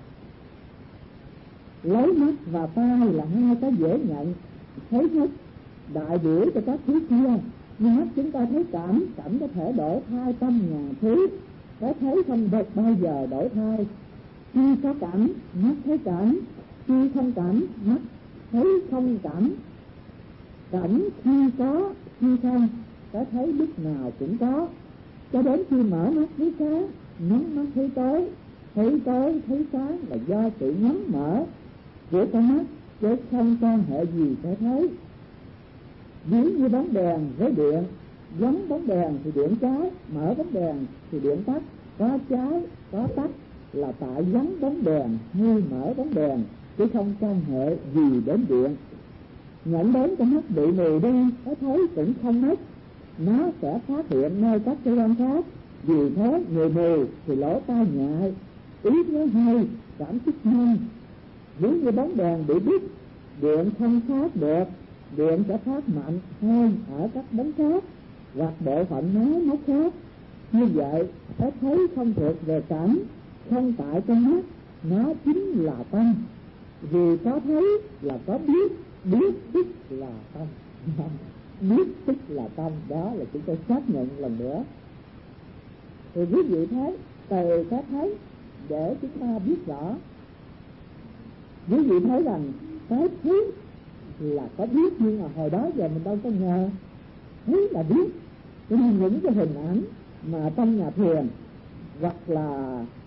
Lấy mắt và tai là hai cái dễ nhận, thấy nhất đại biểu cho các thứ kia. Nhưng mắt chúng ta thấy cảm, cảm có thể đổi thay tâm ngàn thứ, có thấy không được bao giờ đổi thay. Khi có cảm, mắt thấy cảm; khi không cảm, mắt thấy không cảm. Cảnh khi có, khi không, có thấy lúc nào cũng có. Cho đến khi mở mắt thấy sáng, nhắm mắt thấy tối, thấy tối thấy sáng là do sự nhắm mở của con mắt, chứ không quan hệ gì phải thấy. Ví như bóng đèn với điện, nhắm bóng đèn thì điện cháy, mở bóng đèn thì điện tắt. Có cháy, có tắt là tại gắn bóng đèn hay mở bóng đèn, chứ không quan hệ gì đến điện. Nhận đến con mắt bị mù đen, có thấy cũng không mất, nó sẽ phát hiện nơi các cơ quan khác. Vì thế người mù thì lỗ tai nhạy, ý nhớ hay, cảm xúc nhanh. Ví như bóng đèn bị đứt, điện không phát được, điện sẽ phát mạnh hơn ở các bóng khác, hoặc bộ phận nó nó khác. Như vậy có thấy không thuộc về cảm, không tại trong mắt, nó chính là tâm. Vì có thấy là có biết, biết tức là tâm. Biết tức là tâm, đó là chúng tôi xác nhận lần nữa. Thì quý vị thấy từ cái thấy để chúng ta biết rõ. Quý vị thấy rằng cái thấy là có biết, nhưng mà hồi đó giờ mình đâu có ngờ thấy là biết. Cho nên những cái hình ảnh mà trong nhà thiền hoặc là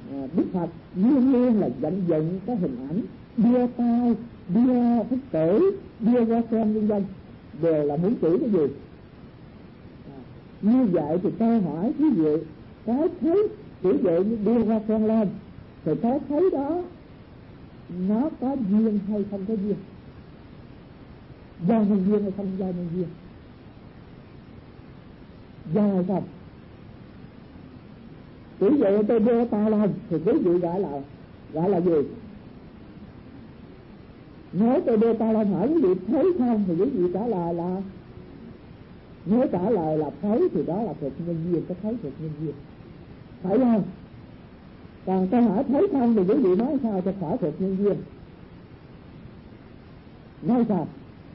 à, Đức Phật luôn luôn là vận dụng cái hình ảnh đưa tay, đưa thức tử, đưa ra xem vân vân, đều là muốn chỉ cái gì. À, như vậy thì tôi hỏi quý vị, cái thấy chỉ dụ như đưa ra xem lên thì cái thấy đó nó có duyên hay không có duyên, do nhân duyên hay không do nhân duyên, do hay không? Ví dụ tôi đưa tay lên thì quý vị gọi là gọi là gì? Nếu tôi đưa tay lên hỏi quý vị thấy không thì quý vị trả lời là, nếu trả lời là thấy thì đó là thuộc nhân duyên, có thấy thuộc nhân duyên, phải không? Còn tôi hỏi thấy không thì quý vị nói sao cho khỏi thuộc nhân duyên, nói sao?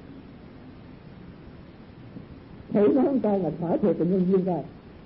Thử nói không coi là khỏi thuộc nhân duyên coi.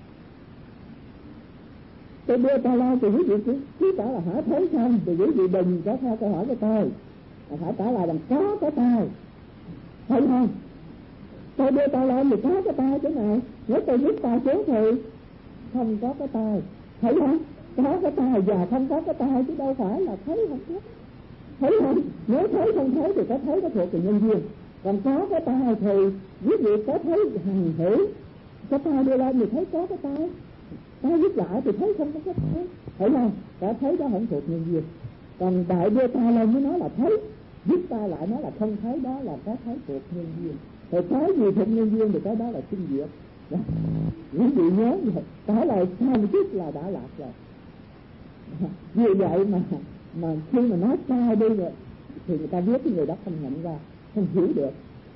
Tôi đưa tay lên thì quý vị cứ, cứ trả là hỏi thấy không thì quý vị đừng có theo câu hỏi của tôi, mà phải trả lời bằng có cái tay, thấy không? Tôi đưa tay lên thì có cái tay chỗ này, nếu tôi nhấc tay xuống thì không có cái tay, thấy không? Có cái tay và không có cái tay chứ đâu phải là thấy không có, thấy không? Nếu thấy không thấy thì có thấy có thuộc về nhân duyên, còn có cái tay thì quý vị có thấy hằng hữu, cái tay đưa lên thì thấy có cái tay, tay dứt lại thì thấy không có cái tay, thấy không? Có thấy đó không thuộc nhân duyên. Còn đại đưa tay lên mới nói là thấy, dứt tay lại nói là không thấy, đó là cái thấy thuộc nhân duyên. Thì cái gì thuộc nhân duyên thì cái đó là sinh diệt. Quý vị nhớ vậy, cái là sai một chút là đã lạc rồi. Vì vậy mà mà khi mà nói sai đi rồi thì người ta biết cái người đó không nhận ra, không hiểu được.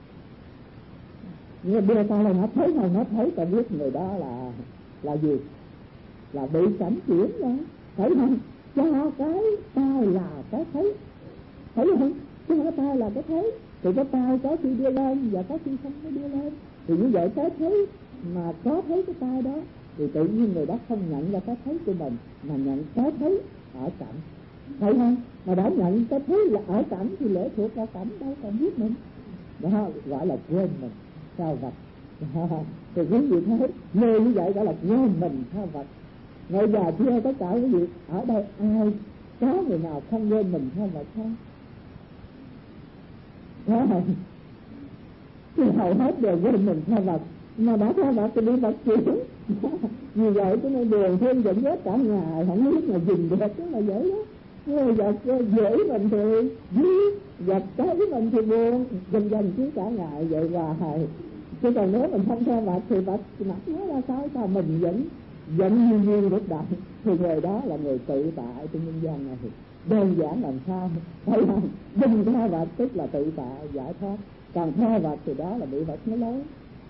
Nhưng đưa tay lên nó thấy không, nó thấy ta biết người đó là là gì, là bị cảnh chuyển đó, thấy không? Cho cái tay là cái thấy, thấy không? Chứ cái tay là cái thấy, thì cái tay có khi đưa lên và có khi không có đưa lên, thì như vậy cái thấy mà có thấy cái tay đó thì tự nhiên người đó không nhận ra cái thấy của mình mà nhận cái thấy ở cảnh, thấy không? Mà đã nhận cái thấy là ở cảnh thì lễ thuộc vào cảnh đâu còn biết mình, đó gọi là quên mình sao vật. Thì quý vị thấy người như vậy gọi là quên mình sao vật. Ngày giờ chưa tất cả quý vị ở đây ai có người nào không quên mình sao vật không? Có không? Thì hầu hết đều quên mình sao vật, mà đã theo vật thì đi vật chuyển. Vì vậy cho nên đường thêm dẫn dắt cả ngày không có lúc nào dừng được, chứ là dễ đó. Người vật dễ mình thì vui, vật cái mình thì buồn, dần dần chứ cả ngày vậy hoài. Chứ còn nếu mình không theo vật thì vật mặt nó ra sao, sao mình vẫn vẫn như như lúc đầu, thì người đó là người tự tại trên nhân gian này. Đơn giản làm sao, thấy không? Đừng theo vật tức là tự tại giải thoát, còn theo vật thì đó là bị vật nó lối.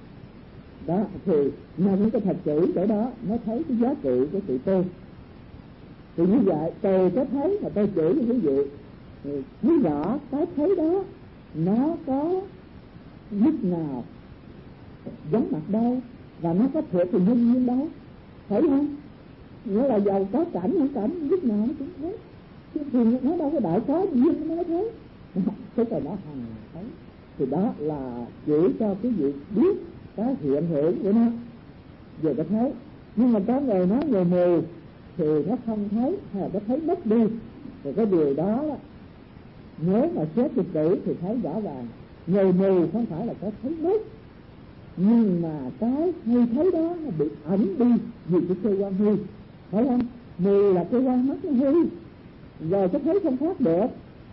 Đó thì nên cái thật chữ chỗ đó nó thấy cái giá trị của sự tu. Thì như vậy từ cái thấy mà tôi chỉ với quý vị thì thấy rõ cái thấy đó nó có lúc nào giống mặt đâu và nó có thuộc thì nhân duyên đâu, thấy không? Nghĩa là giàu có cảnh hay cảnh lúc nào nó cũng thấy, chứ thì nó đâu có đại có duyên nó mới thấy. Tức là nó hằng thấy, thì đó là chỉ cho quý vị biết cái hiện hữu của nó về cái thấy. Nhưng mà có người nói người mù thì nó không thấy, hay là nó thấy mất đi, thì cái điều đó, đó nếu mà xét thực tử thì thấy rõ ràng người mù không phải là có thấy mất, nhưng mà cái hay thấy đó nó bị ẩn đi vì cái cơ quan hư, phải không? Mù là cơ quan mắt nó hư, rồi cái thấy không phát được,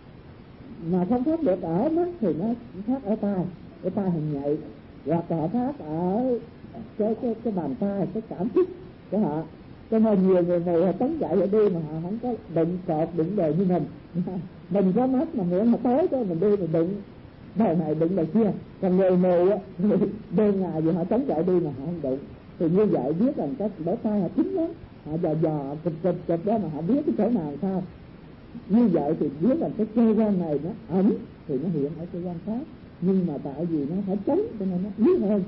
mà không phát được ở mắt thì nó phát ở tai, cái tai hình nhạy, hoặc là phát ở cái cái cái bàn tay, cái cảm xúc của họ. Cho nên nhiều người này họ tấn chạy ở đi mà họ không có đựng cột đựng đồ như mình. Mình có mắt mà nghĩa mà tối cho mình đi mình đựng đời này đựng đời kia, còn người mù á đêm ngày gì họ tấn chạy đi mà họ không đựng. Thì như vậy biết rằng cái lỗ tai họ chính lắm, họ dò dò kịch kịch kịch đó mà họ biết cái chỗ nào sao. Như vậy thì biết rằng cái cơ quan này nó ẩn thì nó hiện ở cơ quan khác, nhưng mà tại vì nó phải tránh cho nên nó yếu hơn.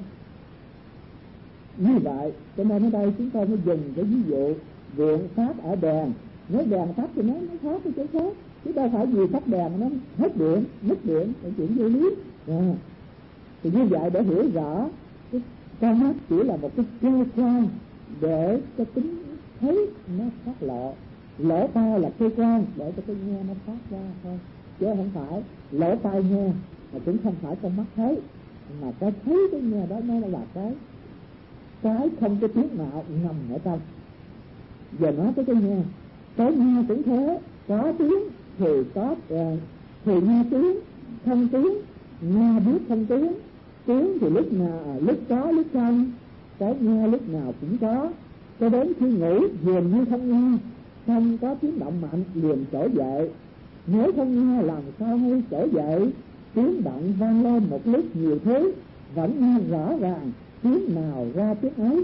Như vậy cho nên ở đây chúng tôi mới dùng cái ví dụ điện phát ở đèn, nếu đèn tắt thì nó nó phát cái chỗ khác, chứ đâu phải vì tắt đèn nó hết điện, mất điện, cái chuyện vô lý. À, thì như vậy để hiểu rõ cái con mắt chỉ là một cái cơ quan để cái tính thấy nó phát lộ, lỗ tai là cơ quan để cho cái nghe nó phát ra thôi, chứ không phải lỗ tai nghe, mà cũng không phải con mắt thấy, mà cái thấy cái nghe đó nó là cái cái không có tiếng nào ngầm ở trong. Giờ nói tới cái nghe, cái nghe cũng thế, có tiếng thì có uh, thì nghe tiếng, không tiếng nghe biết không tiếng, tiếng thì lúc nào lúc có lúc không, cái nghe lúc nào cũng có, cho đến khi ngủ dường như không nghe, không có tiếng động mạnh liền trỗi dậy, nếu không nghe làm sao hay trỗi dậy, tiếng động vang lên một lúc nhiều thứ, vẫn nghe rõ ràng tiếng nào ra tiếng ấy.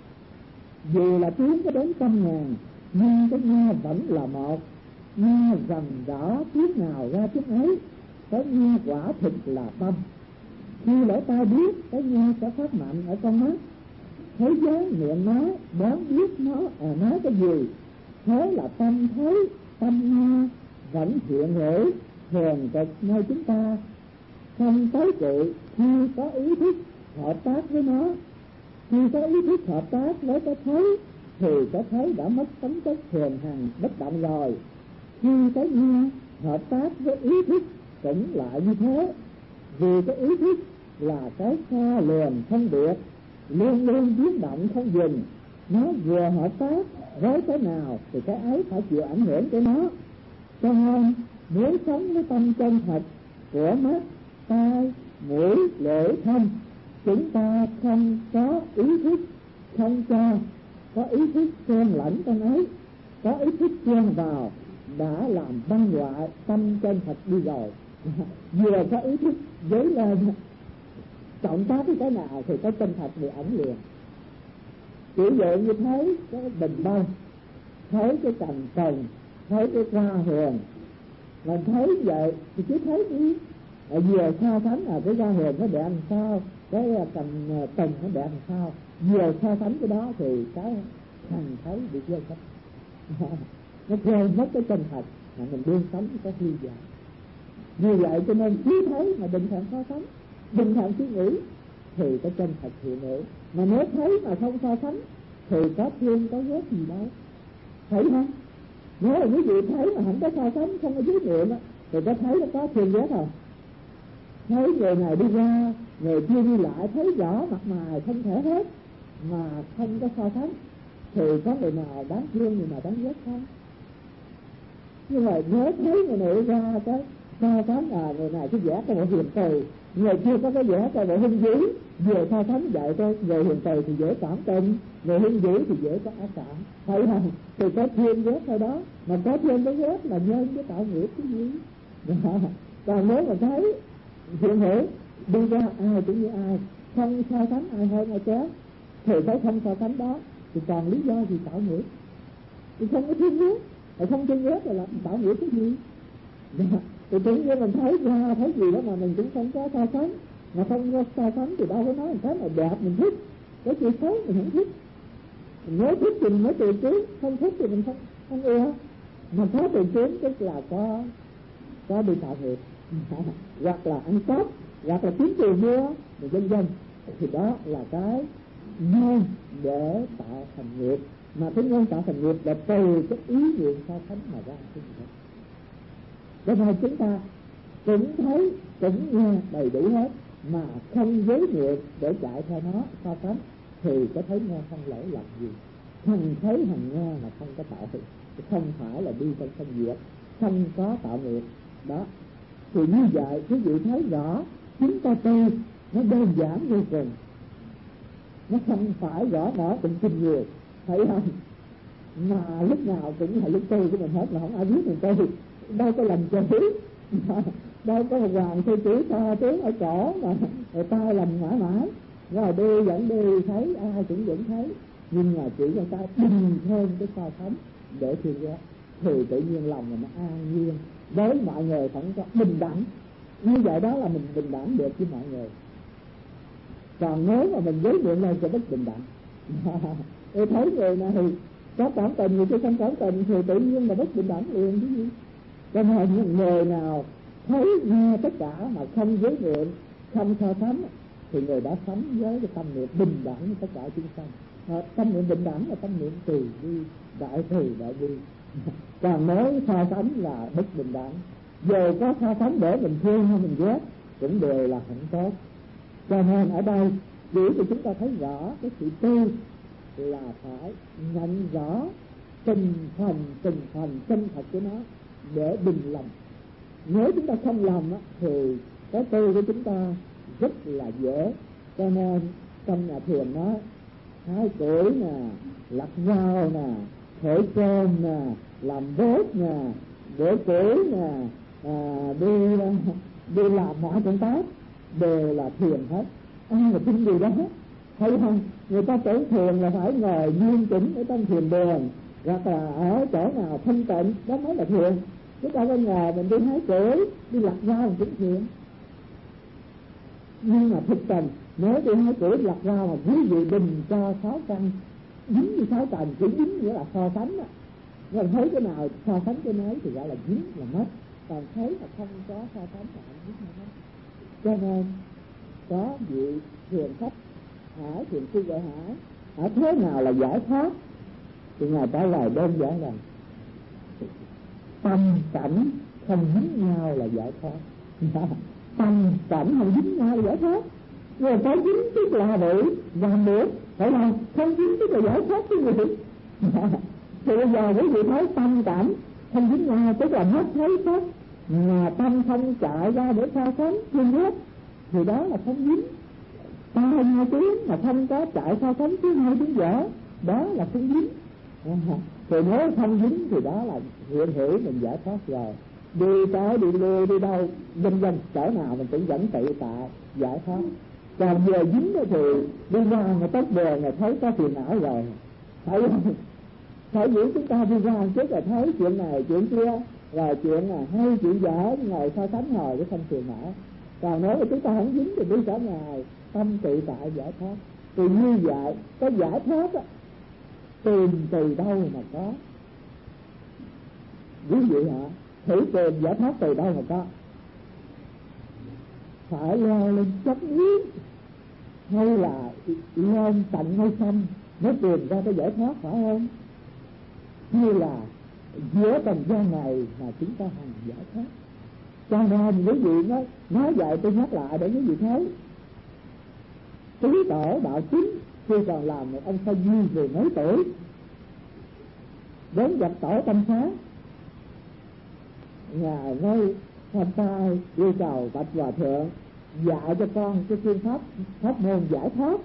Dù là tiếng có đến trăm ngàn, nhưng cái nghe vẫn là một, nghe rằng rõ tiếng nào ra tiếng ấy. Cái nghe quả thực là tâm. Khi lỗ tai biết, cái nghe sẽ phát mạnh ở trong mắt, thấy dáng miệng nói, đoán biết nó à, nói cái gì. Thế là tâm thấy, tâm nghe vẫn hiện hữu thường trực nơi chúng ta, không tới cụ khi có ý thức hợp tác với nó. Khi có ý thức hợp tác với cái thấy thì cái thấy đã mất tính chất thường hằng bất động rồi. Khi cái nghe hợp tác với ý thức cũng lại như thế, vì cái ý thức là cái xa lường không được, luôn luôn biến động không dừng. Nó vừa hợp tác với cái nào thì cái ấy phải chịu ảnh hưởng của nó. Cho nên muốn sống với tâm chân thật của mắt, tai, mũi, lưỡi, thân, chúng ta không có ý thức, không cho có ý thức xen lẫn trong ấy. Có ý thức xen vào đã làm băng hoại tâm chân thật đi rồi. Vừa có ý thức dấy lên cộng tác với cái nào thì cái chân thật bị ảnh liền. Ví dụ như thấy cái bình bông, thấy cái cành cồng, thấy cái hoa hường, mình thấy vậy thì cứ thấy đi. Ở vừa so sánh là cái hoa hường nó đẹp làm sao, cái cành cồng nó đẹp làm sao, vừa so sánh cái đó thì cái thằng thấy bị rơi mất. Nó rơi mất cái chân thật mà mình đương sống có hy vọng. Như vậy cho nên cứ thấy mà đừng thèm so sánh, đừng thèm suy nghĩ thì cái chân thật hiện hữu. Mà nếu thấy mà không so sánh thì có thương có ghét gì đâu, thấy không? Nếu là quý vị thấy mà không có so sánh, không có giới thiệu đó, thì có thấy nó có thương ghét không? Thấy người này đi ra, người kia đi lại, thấy rõ mặt mày không thể hết mà không có so sánh thì có người nào đáng thương, người nào đáng ghét không? Nhưng mà nếu thấy người này ra cái so sánh là người này cái vẽ cái bộ hiền từ, người kia có cái vẽ cái bộ hung dữ, vừa so sánh vậy thôi, người hiền từ thì dễ cảm tình, người hung dữ thì dễ có ác cảm, thấy không? Thì có thương ghét thôi đó, mà có thương có ghét là nhân với tạo nghiệp cái gì. Còn nếu mà thấy hiện hữu đi ra ai cũng như ai, không so sánh ai hơn ai kém, thì cái không so sánh đó thì còn lý do gì tạo nghiệp? Thì không có thương ghét, mà không thương ghét là tạo nghiệp cái gì? Thì tự nhiên mình thấy ra thấy gì đó mà mình cũng không có so sánh, mà không có so sánh thì đâu có nói cái này đẹp mình thích, cái chuyện xấu mình không thích. Nếu thích thì mình mới từ chối, không thích thì mình không không ưa. Mà có từ chối tức là có có bị tạo nghiệp, hoặc là ăn cắp, hoặc là kiếm tiền mua, rồi vân vân. Thì đó là cái nguyên để tạo thành nghiệp, mà cái nguyên tạo thành nghiệp là từ cái ý niệm so sánh mà ra cái gì đó. Cho nên chúng ta cũng thấy, cũng nghe đầy đủ hết mà không giới niệm để chạy theo nó so sánh thì có thấy nghe không lỗi làm gì. Hằng thấy hằng nghe mà không có tạo nghiệp, không phải là đi trong sân diệt, không có tạo nghiệp đó. Thì như vậy quý vị thấy rõ chúng ta tu nó đơn giản vô cùng, nó không phải rõ mỏ tụng kinh nhiều, thấy không? Mà lúc nào cũng là lúc tu của mình hết, mà không ai biết mình tu. Đâu có làm chữ, đâu có một hoàng sư chữ to tướng ở chỗ mà người ta làm mãi mãi, rồi đi vẫn đi thấy, ai cũng vẫn thấy, nhưng mà chỉ người ta bình thêm cái so sánh để thương ghét thì tự nhiên lòng mình nó an nhiên, với mọi người vẫn có bình đẳng. Như vậy đó là mình bình đẳng được với mọi người. Còn nếu mà mình giới thiệu lên cho bất bình đẳng tôi thấy người này có cảm tình, người kia không cảm tình thì tự nhiên là bất bình đẳng liền chứ gì. Cho nên những người nào thấy nghe tất cả mà không giới thiệu, không so sánh thì người đã sống với cái tâm niệm bình đẳng với tất cả chúng sanh. Tâm niệm bình đẳng là tâm niệm từ bi, đại từ đại bi, Còn nếu so sánh là bất bình đẳng, dù có so sánh để mình thương hay mình ghét cũng đều là không tốt. Cho nên ở đây chỉ thì chúng ta thấy rõ cái sự tu là phải nhận rõ từng phần từng phần chân thật của nó để bình lòng. Nếu chúng ta không làm á, thì cái tu của chúng ta rất là dễ. Cho nên trong nhà thiền nói hái củi nè, lặt rau nè, thổi cơm nè, làm bếp nè, đổ củi nè, à, đi đi làm mọi công tác đều là thiền hết. Ai mà tin gì đó thấy không? Người ta tưởng thiền là phải ngồi nghiêm chỉnh ở trong thiền đường hoặc là ở chỗ nào thanh tịnh, đó mới là thiền. Chúng ta bên ngoài mình đi hái củi, đi lặt rau mình cũng thiền. Nhưng mà thực tình nếu đi hái củi lặt rau mà quý vị bình cho sáu căn dính như sáu tầng, chỉ dính nghĩa là so sánh á. Rồi thấy cái nào so sánh cái mấy thì gọi là dính là mất, còn thấy là không có so sánh là không dính là mất. Cho nên có vị thiền khách hỏi thiền sư gọi hỏi ở thế nào là giải thoát, thì ngài trả lời đơn giản rằng tâm cảnh không dính nhau là giải thoát. Tâm cảnh không dính nhau là giải thoát. Rồi phải dính tức là bị làm được, phải không? Không dính tức là giải thoát cái gì. Thì bây giờ quý vị thấy tâm cảnh không dính nhau tức là hết thấy hết, mà tâm không chạy ra để so sánh chuyên hết thì đó là không dính. Tai hai tiếng mà không có chạy so sánh với hai tiếng dở, đó là không dính. Thì nếu không dính thì đó là hiện hữu mình giải thoát rồi. Đi tới đi lui đi đâu vân vân chỗ nào mình cũng vẫn tự tại giải thoát. Còn vừa dính thì đi ra người tốc đường người thấy có phiền não rồi, thấy không? Phải giữ chúng ta đi ra trước là thấy chuyện này chuyện kia, rồi chuyện là hay chuyện dở ngồi so sánh hồi để không phiền não. Còn nếu mà chúng ta không dính thì đi cả ngày tâm tự tại giải thoát. Thì như vậy cái giải thoát á, tìm từ đâu mà có? Ví dụ hả, thử tìm giải thoát từ đâu mà có? Phải leo lên chất nước hay là lên tận ngay sông mới tìm ra cái giải thoát, phải không? Hay là giữa tầng gian này mà chúng ta hành giải thoát? Cho nên quý vị nói nói vậy tôi nhắc lại để quý vị thấy tứ tổ đạo chính khi còn làm một ông sa di về mấy tuổi đến gặp tổ Tâm Sáng, ngài nói tham tai yêu cầu bạch hòa thượng dạy cho con cái phương pháp pháp môn giải thoát.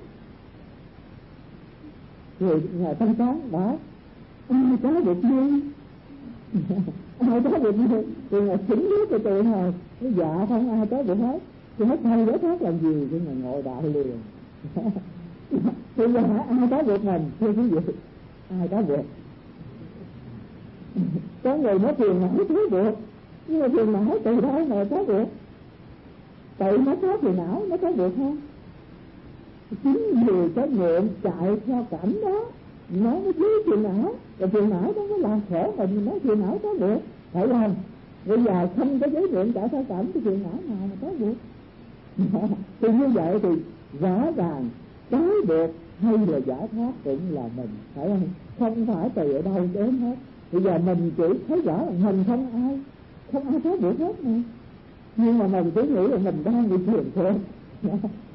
Rồi ngài Tâm Sáng bảo ai có được đi ai có được đi thì ngài chỉnh nước cho tôi thôi, cái dạ không ai có được hết. Thì hết thầy giải thoát làm gì thì ngài ngồi đạo liền. Thì giờ ai có được mình thưa quý vị, ai có được? Có người nói phiền não thấy được, nhưng mà phiền não từ đâu mà có được? Tự nó có phiền não nó có được không? Chính vì cái nguyện chạy theo cảnh đó nó mới dưới phiền não, rồi phiền não nó mới làm khổ mình, nói phiền não có được, phải không? Bây giờ không có giới nguyện chạy theo cảnh thì phiền não nào mà có được? Thì như vậy thì rõ ràng cái được hay là giải thoát cũng là mình, phải không? Không phải từ ở đâu đến hết. Bây giờ mình chỉ thấy rõ là mình không ai không ai có được hết nè, nhưng mà mình cứ nghĩ là mình đang bị thiền thôi.